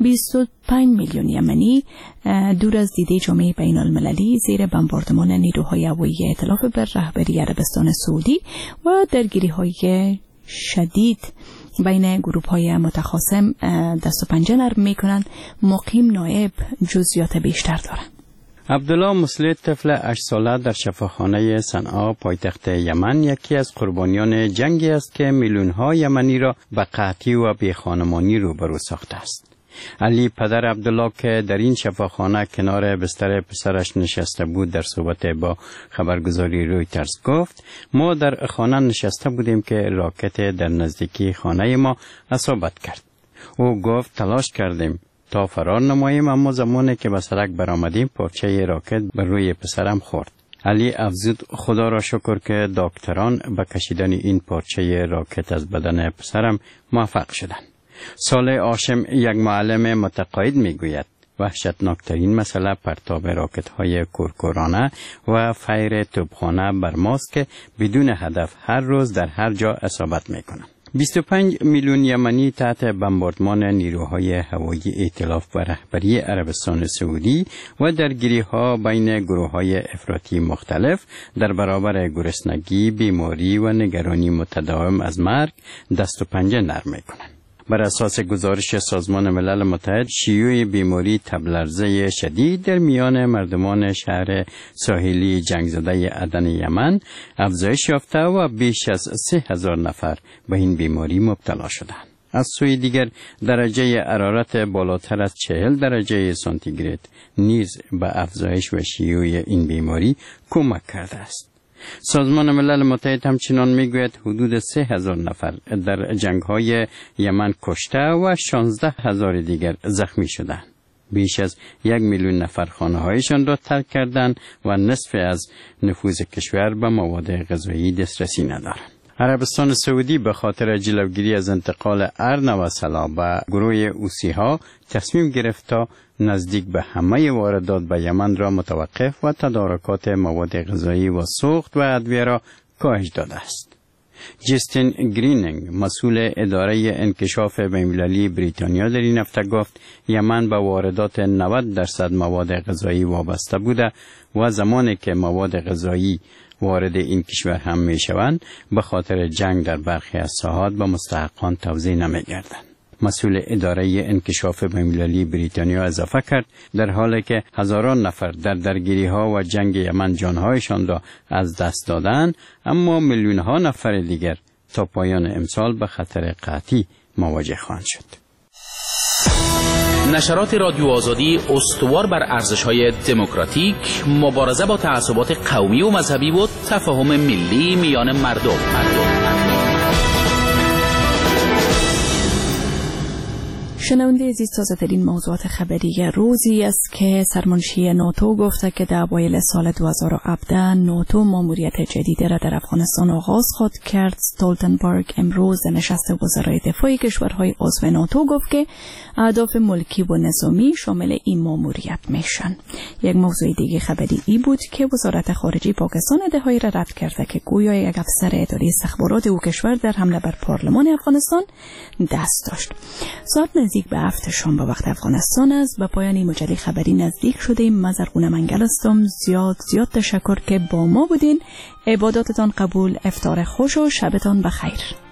S21: 25 میلیون یمنی دور از دیده جامعه بین المللی زیر بمباردمان نیروهای هوایی ائتلاف بر رهبری عربستان سعودی و درگیری های شدید بین گروه های متخاصم دست و پنجه نرم میکنند. مقیم نایب جزئیات بیشتر دارند.
S11: عبدالله مسلی، طفل 8 ساله در شفاخانه صنعا پایتخت یمن، یکی از قربانیان جنگی است که میلیون‌ها یمنی را به قحطی و بیخانمانی روبرو ساخته است. علی پدر عبدالله که در این شفاخانه کنار بستر پسرش نشسته بود، در صحبت با خبرگزاری رویترز گفت: ما در خانه نشسته بودیم که راکت در نزدیکی خانه ما اصابت کرد. او گفت تلاش کردیم تا فرار نماییم، اما زمانی که به سرک برآمدیم پارچه راکت بر روی پسرم خورد. علی افزود: خدا را شکر که دکتران به کشیدن این پارچه راکت از بدن پسرم موفق شدند. صالح هاشم، یک معلم متقاعد، میگوید وحشتناکترین مسئله پرتاب راکت های کورکورانه و فیر توپخانه بر ماست که بدون هدف هر روز در هر جا اصابت میکنند. 25 میلیون یمنی تحت بمباردمان نیروهای هوایی ائتلاف به رهبری عربستان سعودی و درگیری‌ها بین گروه‌های افراطی مختلف در برابر گرسنگی، بیماری و نگرانی متداوم از مرگ دست و پنجه نرم می‌کنند. بر اساس گزارش سازمان ملل متحد، شیوع بیماری تبلرزه شدید در میان مردمان شهر ساحلی جنگزده عدن یمن افزایش یافته و بیش از 3000 نفر به این بیماری مبتلا شدند. از سوی دیگر درجه حرارت بالاتر از 40 درجه سانتیگراد نیز به افزایش و شیوع این بیماری کمک کرده است. سازمان ملل متحد همچنان میگوید حدود 3000 نفر در جنگ‌های یمن کشته و 16000 دیگر زخمی شدند. بیش از 1 میلیون نفر خانه‌هایشان را ترک کردند و نصف از نفوذ کشور به مواد غذایی دسترسی ندارند. عربستان سعودی به خاطر جلوگیری از انتقال ارن و سلا به گروه حوثی‌ها تصمیم گرفت تا نزدیک به همه واردات به یمن را متوقف و تدارکات مواد غذایی و سوخت و ادویه را کاهش داده است. جستین گرینینگ مسئول اداره انکشاف بین‌المللی بریتانیا در این هفته گفت یمن به واردات 90% مواد غذایی وابسته بوده و زمانی که مواد غذایی وارد این کشور هم می شوند به خاطر جنگ در برخی از ساحات به مستحقان توزیع نمی گردند. مسئول اداره انکشاف بین‌المللی بریتانیا اضافه کرد در حالی که هزاران نفر در درگیری ها و جنگ یمن جانهایشان را از دست دادند، اما میلیون ها نفر دیگر تا پایان امسال به خطر قحطی مواجه خواهند شد.
S8: نشرات رادیو آزادی استوار بر ارزش‌های دموکراتیک، مبارزه با تعصبات قومی و مذهبی و تفاهم ملی میان مردم.
S21: شنونده عزیز، تازه‌ترین موضوعات خبری روزی است که سرمنشی ناتو گفته که در اوایل سال 2017 ناتو ماموریت جدیدی را در افغانستان آغاز خواهد کرد. استولتنبرگ امروز نشست وزرای دفاع کشورهای عضو ناتو گفت که اهداف ملکی و نظامی شامل این ماموریت میشن. یک موضوع دیگه خبری ای بود که وزارت خارجه پاکستان ادعایی را رد کرده که گویا یک افسر اداری استخبارات او کشور در حمله بر پارلمان افغانستان دست داشت. ساعت نزدیک به 7 شام به وقت افغانستان است. به پایان این مجله خبری نزدیک شدیم. مزرگونه منگل هستم. زیاد تشکر که با ما بودین. عباداتتان قبول، افطار خوش و شبتان بخیر.